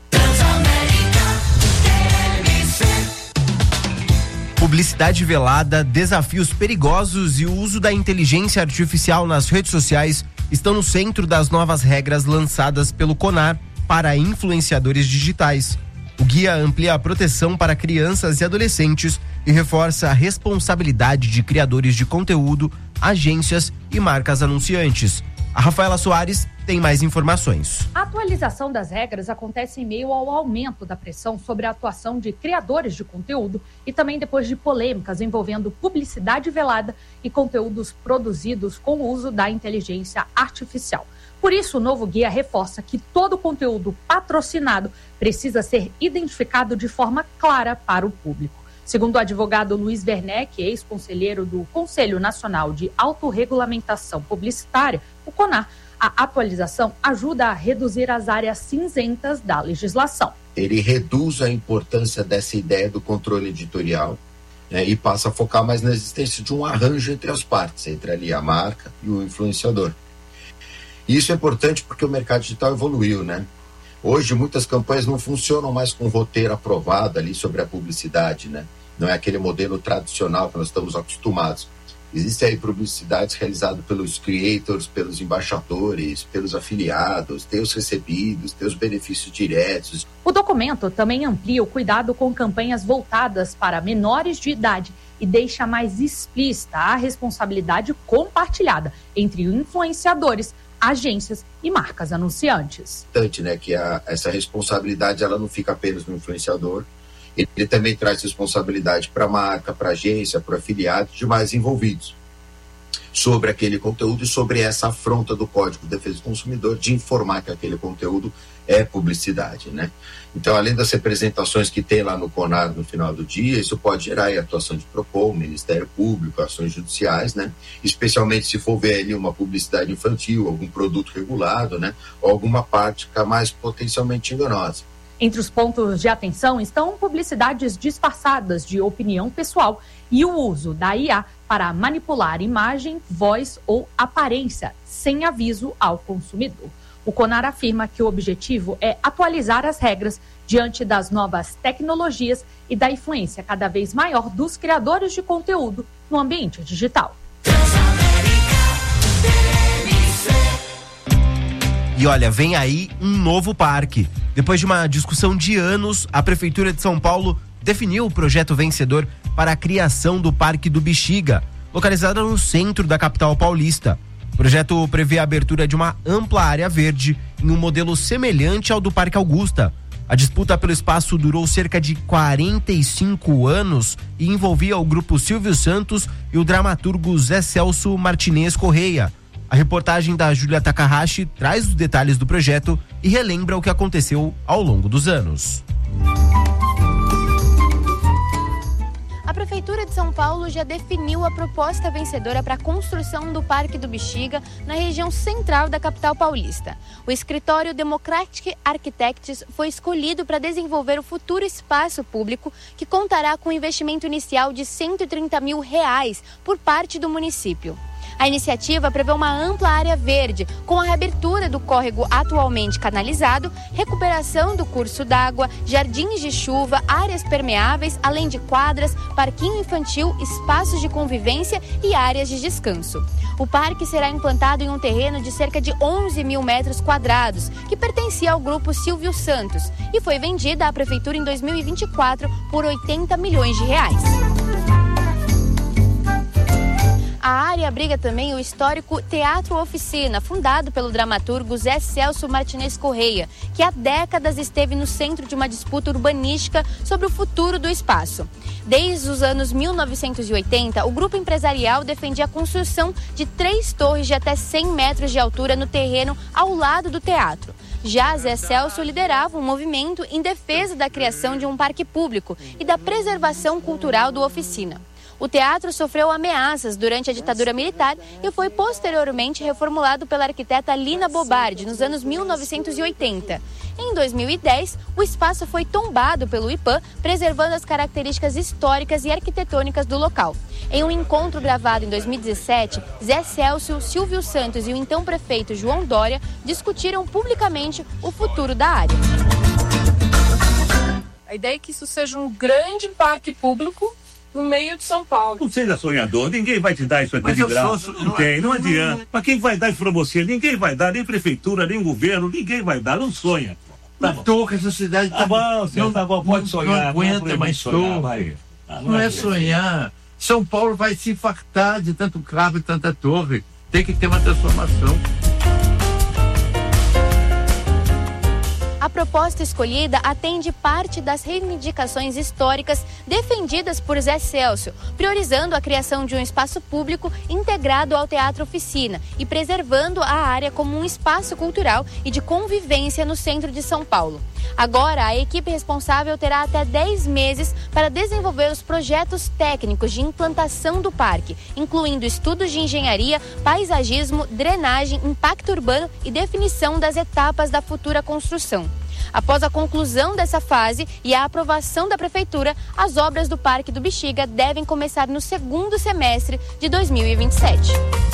Publicidade velada, desafios perigosos e o uso da inteligência artificial nas redes sociais estão no centro das novas regras lançadas pelo CONAR para influenciadores digitais. O guia amplia a proteção para crianças e adolescentes e reforça a responsabilidade de criadores de conteúdo, agências e marcas anunciantes. A Rafaela Soares tem mais informações. A atualização das regras acontece em meio ao aumento da pressão sobre a atuação de criadores de conteúdo e também depois de polêmicas envolvendo publicidade velada e conteúdos produzidos com o uso da inteligência artificial. Por isso, o novo guia reforça que todo conteúdo patrocinado precisa ser identificado de forma clara para o público. Segundo o advogado Luiz Werneck, ex-conselheiro do Conselho Nacional de Autorregulamentação Publicitária, o CONAR, a atualização ajuda a reduzir as áreas cinzentas da legislação. Ele reduz a importância dessa ideia do controle editorial, né, e passa a focar mais na existência de um arranjo entre as partes, entre ali a marca e o influenciador. E isso é importante porque o mercado digital evoluiu, né? Hoje, muitas campanhas não funcionam mais com roteiro aprovado ali sobre a publicidade, né? Não é aquele modelo tradicional que nós estamos acostumados. Existem aí publicidades realizadas pelos creators, pelos embaixadores, pelos afiliados, tem os recebidos, tem os benefícios diretos. O documento também amplia o cuidado com campanhas voltadas para menores de idade e deixa mais explícita a responsabilidade compartilhada entre influenciadores, agências e marcas anunciantes. Né, que essa responsabilidade ela não fica apenas no influenciador, ele também traz responsabilidade para a marca, para a agência, para o afiliado e demais envolvidos sobre aquele conteúdo e sobre essa afronta do Código de Defesa do Consumidor de informar que aquele conteúdo é publicidade, né? Então, além das representações que tem lá no CONAR no final do dia, isso pode gerar aí atuação de PROCON, Ministério Público, ações judiciais, né? Especialmente se for ver ali uma publicidade infantil, algum produto regulado, né? Ou alguma prática mais potencialmente enganosa. Entre os pontos de atenção estão publicidades disfarçadas de opinião pessoal e o uso da IA para manipular imagem, voz ou aparência sem aviso ao consumidor. O CONAR afirma que o objetivo é atualizar as regras diante das novas tecnologias e da influência cada vez maior dos criadores de conteúdo no ambiente digital. E olha, vem aí um novo parque. Depois de uma discussão de anos, a Prefeitura de São Paulo definiu o projeto vencedor para a criação do Parque do Bexiga, localizado no centro da capital paulista. O projeto prevê a abertura de uma ampla área verde em um modelo semelhante ao do Parque Augusta. A disputa pelo espaço durou cerca de 45 anos e envolvia o grupo Silvio Santos e o dramaturgo Zé Celso Martinez Correia. A reportagem da Júlia Takahashi traz os detalhes do projeto e relembra o que aconteceu ao longo dos anos. A Prefeitura de São Paulo já definiu a proposta vencedora para a construção do Parque do Bexiga na região central da capital paulista. O escritório Democratic Architects foi escolhido para desenvolver o futuro espaço público que contará com um investimento inicial de R$130 mil por parte do município. A iniciativa prevê uma ampla área verde, com a reabertura do córrego atualmente canalizado, recuperação do curso d'água, jardins de chuva, áreas permeáveis, além de quadras, parquinho infantil, espaços de convivência e áreas de descanso. O parque será implantado em um terreno de cerca de 11 mil metros quadrados, que pertencia ao grupo Silvio Santos, e foi vendida à Prefeitura em 2024 por R$80 milhões. A área abriga também o histórico Teatro Oficina, fundado pelo dramaturgo Zé Celso Martinez Correia, que há décadas esteve no centro de uma disputa urbanística sobre o futuro do espaço. Desde os anos 1980, o grupo empresarial defendia a construção de 3 torres de até 100 metros de altura no terreno ao lado do teatro. Já Zé Celso liderava um movimento em defesa da criação de um parque público e da preservação cultural do Oficina. O teatro sofreu ameaças durante a ditadura militar e foi posteriormente reformulado pela arquiteta Lina Bobardi nos anos 1980. Em 2010, o espaço foi tombado pelo IPAM, preservando as características históricas e arquitetônicas do local. Em um encontro gravado em 2017, Zé Celso, Silvio Santos e o então prefeito João Dória discutiram publicamente o futuro da área. A ideia é que isso seja um grande parque público no meio de São Paulo. Não seja sonhador, ninguém vai te dar isso aqui de graça. Não adianta. Mas quem vai dar isso pra você? Ninguém vai dar, nem prefeitura, nem governo, ninguém vai dar, não sonha. Tá bom que essa cidade tá bom, senhor, tá bom, pode sonhar. Não aguenta mais torre. Não é sonhar. São Paulo vai se infartar de tanto carro e tanta torre. Tem que ter uma transformação. A proposta escolhida atende parte das reivindicações históricas defendidas por Zé Celso, priorizando a criação de um espaço público integrado ao Teatro Oficina e preservando a área como um espaço cultural e de convivência no centro de São Paulo. Agora, a equipe responsável terá até 10 meses para desenvolver os projetos técnicos de implantação do parque, incluindo estudos de engenharia, paisagismo, drenagem, impacto urbano e definição das etapas da futura construção. Após a conclusão dessa fase e a aprovação da Prefeitura, as obras do Parque do Bexiga devem começar no segundo semestre de 2027.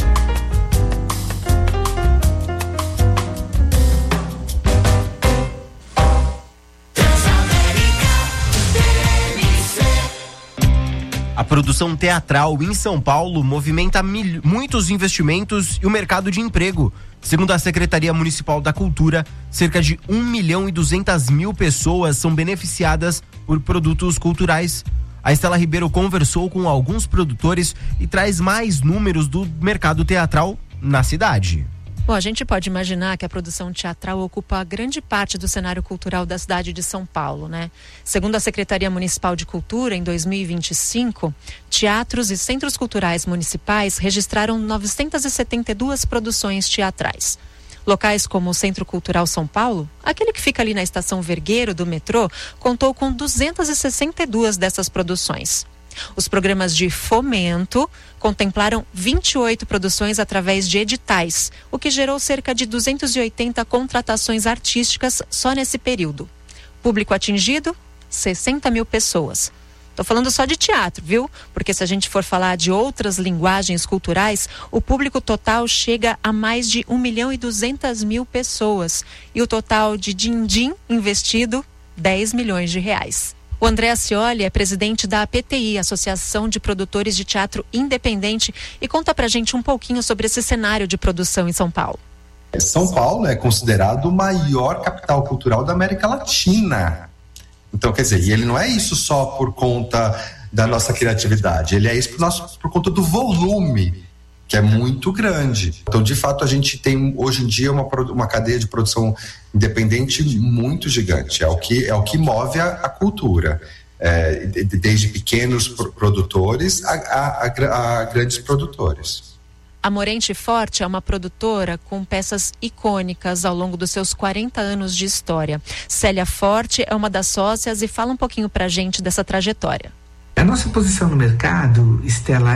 A produção teatral em São Paulo movimenta muitos investimentos e o mercado de emprego. Segundo a Secretaria Municipal da Cultura, cerca de 1.200.000 pessoas são beneficiadas por produtos culturais. A A Estela Ribeiro conversou com alguns produtores e traz mais números do mercado teatral na cidade. Bom, a gente pode imaginar que a produção teatral ocupa grande parte do cenário cultural da cidade de São Paulo, né? Segundo a Secretaria Municipal de Cultura, em 2025, teatros e centros culturais municipais registraram 972 produções teatrais. Locais como o Centro Cultural São Paulo, aquele que fica ali na Estação Vergueiro do metrô, contou com 262 dessas produções. Os programas de fomento contemplaram 28 produções através de editais, o que gerou cerca de 280 contratações artísticas só nesse período. Público atingido, 60 mil pessoas. Estou falando só de teatro, viu? Porque se a gente for falar de outras linguagens culturais, o público total chega a mais de 1.200.000 pessoas. E o total de din-din investido, 10 milhões de reais. O André Ascioli é presidente da APTI, Associação de Produtores de Teatro Independente, e conta pra gente um pouquinho sobre esse cenário de produção em São Paulo. São Paulo é considerado o maior capital cultural da América Latina. Então, quer dizer, e ele não é isso só por conta da nossa criatividade, ele é isso por conta do volume, que é muito grande. Então, de fato, a gente tem hoje em dia uma cadeia de produção independente muito gigante. É o que move a cultura, desde pequenos produtores a grandes produtores. A Morente Forte é uma produtora com peças icônicas ao longo dos seus 40 anos de história. Célia Forte é uma das sócias e fala um pouquinho pra gente dessa trajetória. A nossa posição no mercado, Estela,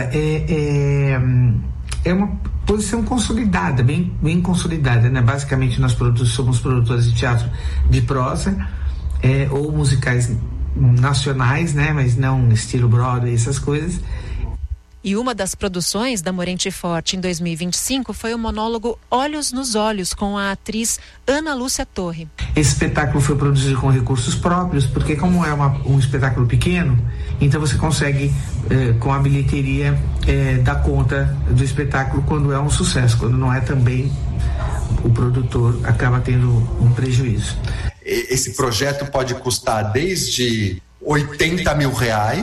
é uma posição consolidada, bem consolidada, né? Basicamente nós somos produtores de teatro de prosa, ou musicais nacionais, né? Mas não estilo Broadway, essas coisas. E uma das produções da Morente Forte em 2025 foi o monólogo Olhos nos Olhos, com a atriz Ana Lúcia Torre. Esse espetáculo foi produzido com recursos próprios, porque como é um espetáculo pequeno, então você consegue, com a bilheteria, dar conta do espetáculo quando é um sucesso. Quando não é, também o produtor acaba tendo um prejuízo. Esse projeto pode custar desde R$80 mil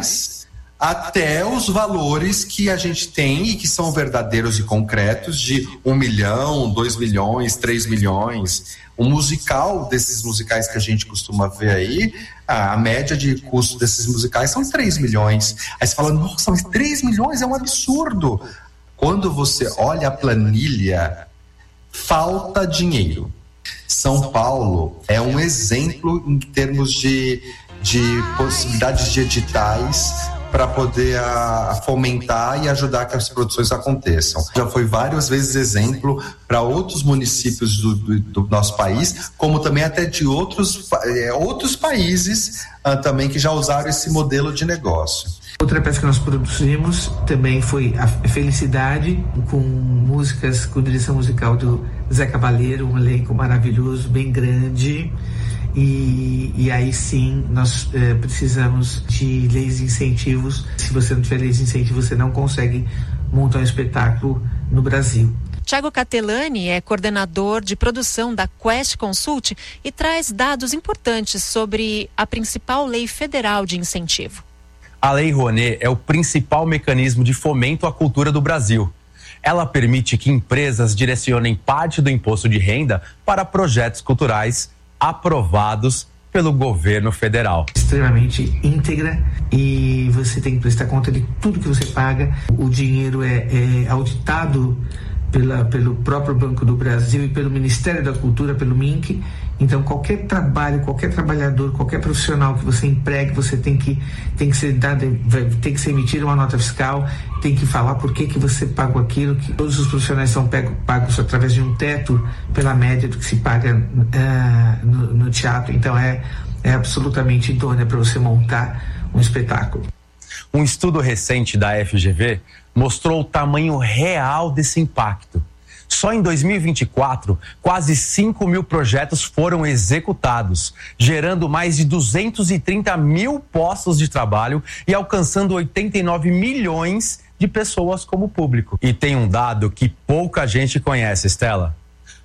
até os valores que a gente tem e que são verdadeiros e concretos, de 1 milhão, 2 milhões, 3 milhões. O musical desses musicais que a gente costuma ver aí, a média de custo desses musicais são 3 milhões. Aí você fala, nossa, mas 3 milhões é um absurdo. Quando você olha a planilha, falta dinheiro. São Paulo é um exemplo em termos de possibilidades de editais para poder fomentar e ajudar que as produções aconteçam. Já foi várias vezes exemplo para outros municípios do nosso país, como também até de outros países também que já usaram esse modelo de negócio. Outra peça que nós produzimos também foi a Felicidade, com músicas, com direção musical do Zé Cabaleiro, um elenco maravilhoso, bem grande. E aí sim nós precisamos de leis de incentivos. Se você não tiver leis de incentivo, você não consegue montar um espetáculo no Brasil. Thiago Catelani é coordenador de produção da Quest Consult e traz dados importantes sobre a principal lei federal de incentivo. A Lei Rouanet é o principal mecanismo de fomento à cultura do Brasil. Ela permite que empresas direcionem parte do imposto de renda para projetos culturais aprovados pelo governo federal. Extremamente íntegra, e você tem que prestar conta de tudo que você paga. O dinheiro é auditado pelo próprio Banco do Brasil e pelo Ministério da Cultura, pelo MINC. Então qualquer trabalho, qualquer trabalhador, qualquer profissional que você empregue, você tem que ser emitida uma nota fiscal, tem que falar por que você pagou aquilo, que todos os profissionais são pagos através de um teto pela média do que se paga no teatro. Então é absolutamente idônea para você montar um espetáculo. Um estudo recente da FGV mostrou o tamanho real desse impacto. Só em 2024, quase 5 mil projetos foram executados, gerando mais de 230 mil postos de trabalho e alcançando 89 milhões de pessoas como público. E tem um dado que pouca gente conhece, Estela.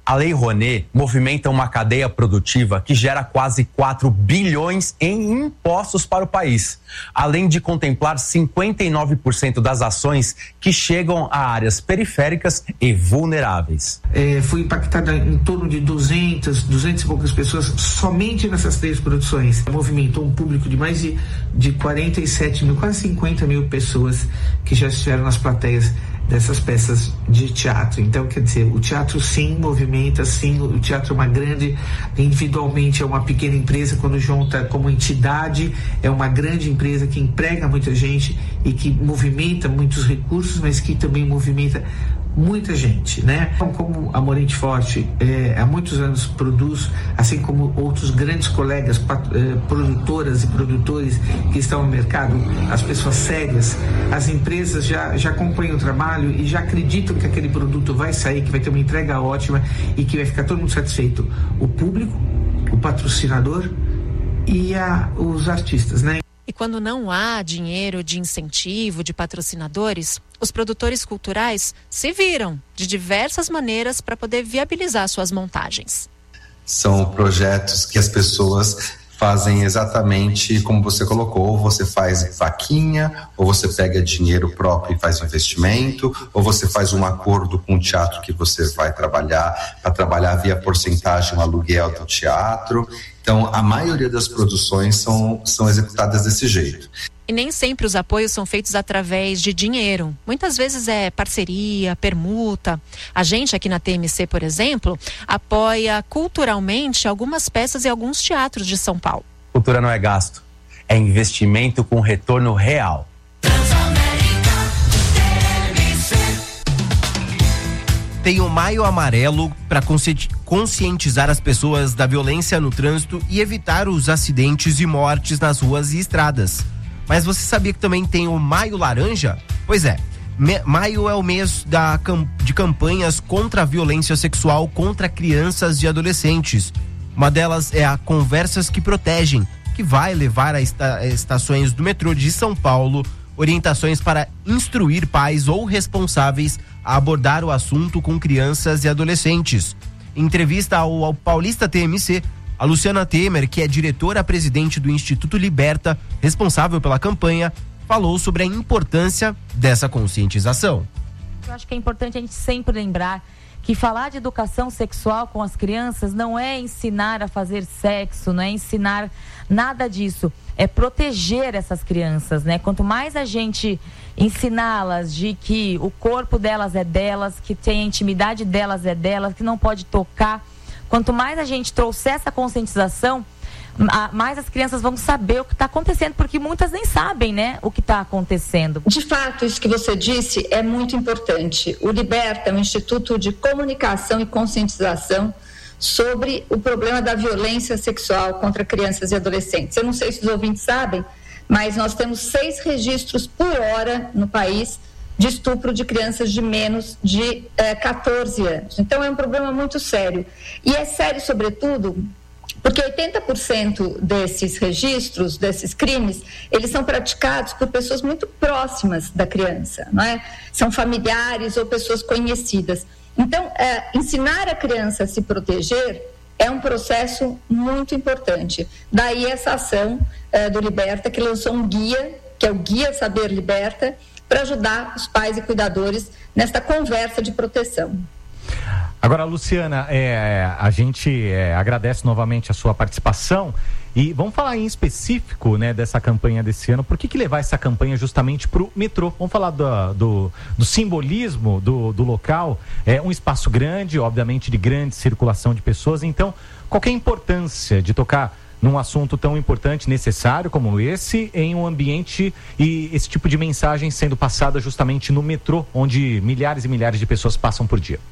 A Lei Rouanet movimenta uma cadeia produtiva que gera quase 4 bilhões em impostos para o país, além de contemplar 59% das ações que chegam a áreas periféricas e vulneráveis. Foi impactada em torno de 200 e poucas pessoas somente nessas 3 produções. Movimentou um público de mais de 47 mil, quase 50 mil pessoas que já estiveram nas plateias dessas peças de teatro. Então, quer dizer, o teatro sim movimenta, sim, o teatro é uma grande, individualmente é uma pequena empresa, quando junta como entidade, é uma grande empresa que emprega muita gente e que movimenta muitos recursos, mas que também movimenta muita gente, né? Como a Morente Forte há muitos anos produz, assim como outros grandes colegas, produtoras e produtores que estão no mercado, as pessoas sérias, as empresas já acompanham o trabalho e já acreditam que aquele produto vai sair, que vai ter uma entrega ótima e que vai ficar todo mundo satisfeito. O público, o patrocinador e os artistas, né? E quando não há dinheiro de incentivo, de patrocinadores, os produtores culturais se viram de diversas maneiras para poder viabilizar suas montagens. São projetos que as pessoas fazem exatamente como você colocou, ou você faz vaquinha, ou você pega dinheiro próprio e faz investimento, ou você faz um acordo com o teatro que você vai trabalhar, para trabalhar via porcentagem o aluguel do teatro. Então, a maioria das produções são executadas desse jeito. E nem sempre os apoios são feitos através de dinheiro. Muitas vezes é parceria, permuta. A gente aqui na TMC, por exemplo, apoia culturalmente algumas peças e alguns teatros de São Paulo. Cultura não é gasto, é investimento com retorno real. Tem o Maio Amarelo para conscientizar as pessoas da violência no trânsito e evitar os acidentes e mortes nas ruas e estradas. Mas você sabia que também tem o Maio Laranja? Pois é, maio é o mês de campanhas contra a violência sexual contra crianças e adolescentes. Uma delas é a Conversas que Protegem, que vai levar a estações do metrô de São Paulo orientações para instruir pais ou responsáveis a abordar o assunto com crianças e adolescentes. Em entrevista ao Paulista TMC, a Luciana Temer, que é diretora-presidente do Instituto Liberta, responsável pela campanha, falou sobre a importância dessa conscientização. Eu acho que é importante a gente sempre lembrar que falar de educação sexual com as crianças não é ensinar a fazer sexo, não é ensinar nada disso, é proteger essas crianças, né? Quanto mais a gente ensiná-las de que o corpo delas é delas, que tem a intimidade delas é delas, que não pode tocar, quanto mais a gente trouxer essa conscientização, mais as crianças vão saber o que está acontecendo, porque muitas nem sabem, né, o que está acontecendo. De fato, isso que você disse é muito importante. O Liberta é um instituto de comunicação e conscientização sobre o problema da violência sexual contra crianças e adolescentes. Eu não sei se os ouvintes sabem, mas nós temos 6 registros por hora no país de estupro de crianças de menos de 14 anos. Então é um problema muito sério. E é sério, sobretudo, porque 80% desses registros, desses crimes, eles são praticados por pessoas muito próximas da criança, não é? São familiares ou pessoas conhecidas. Então, ensinar a criança a se proteger é um processo muito importante. Daí essa ação do Liberta, que lançou um guia, que é o Guia Saber Liberta, para ajudar os pais e cuidadores nesta conversa de proteção. Agora, Luciana, a gente agradece novamente a sua participação e vamos falar em específico, né, dessa campanha desse ano. Por que levar essa campanha justamente para o metrô? Vamos falar do simbolismo do local. É um espaço grande, obviamente de grande circulação de pessoas. Então, qual que é a importância de tocar num assunto tão importante, necessário como esse, em um ambiente e esse tipo de mensagem sendo passada justamente no metrô, onde milhares e milhares de pessoas passam por dia?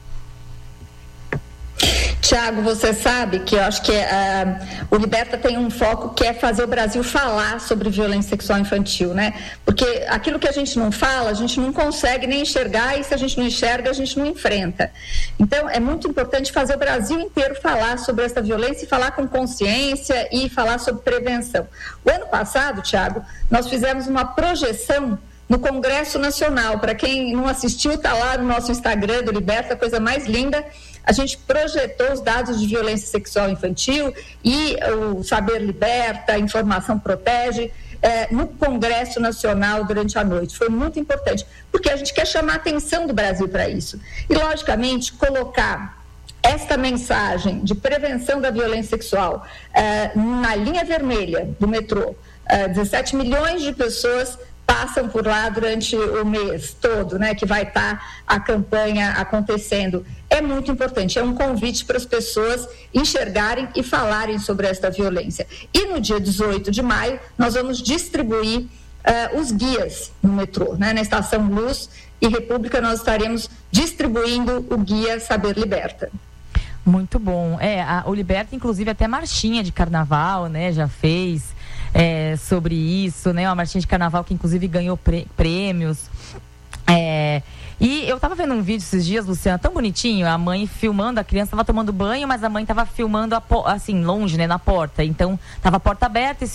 Tiago, você sabe que eu acho que o Liberta tem um foco que é fazer o Brasil falar sobre violência sexual infantil, né? Porque aquilo que a gente não fala, a gente não consegue nem enxergar, e se a gente não enxerga, a gente não enfrenta. Então, é muito importante fazer o Brasil inteiro falar sobre essa violência e falar com consciência e falar sobre prevenção. O ano passado, Tiago, nós fizemos uma projeção no Congresso Nacional. Para quem não assistiu, está lá no nosso Instagram do Liberta, a coisa mais linda. a gente projetou os dados de violência sexual infantil e o Saber Liberta, a Informação Protege, no Congresso Nacional durante a noite. Foi muito importante, porque a gente quer chamar a atenção do Brasil para isso. E, logicamente, colocar esta mensagem de prevenção da violência sexual na linha vermelha do metrô. 17 milhões de pessoas passam por lá durante o mês todo, né, que vai estar a campanha acontecendo. É muito importante, é um convite para as pessoas enxergarem e falarem sobre esta violência. E no dia 18 de maio, nós vamos distribuir os guias no metrô, né, na Estação Luz e República nós estaremos distribuindo o guia Saber Liberta. Muito bom. O Liberta, inclusive, até marchinha de carnaval, né, já fez sobre isso, né, uma marchinha de carnaval que, inclusive, ganhou prêmios. E eu tava vendo um vídeo esses dias, Luciana, tão bonitinho, a mãe filmando, a criança tava tomando banho, mas a mãe tava filmando assim, longe, né, na porta. Então, tava a porta aberta e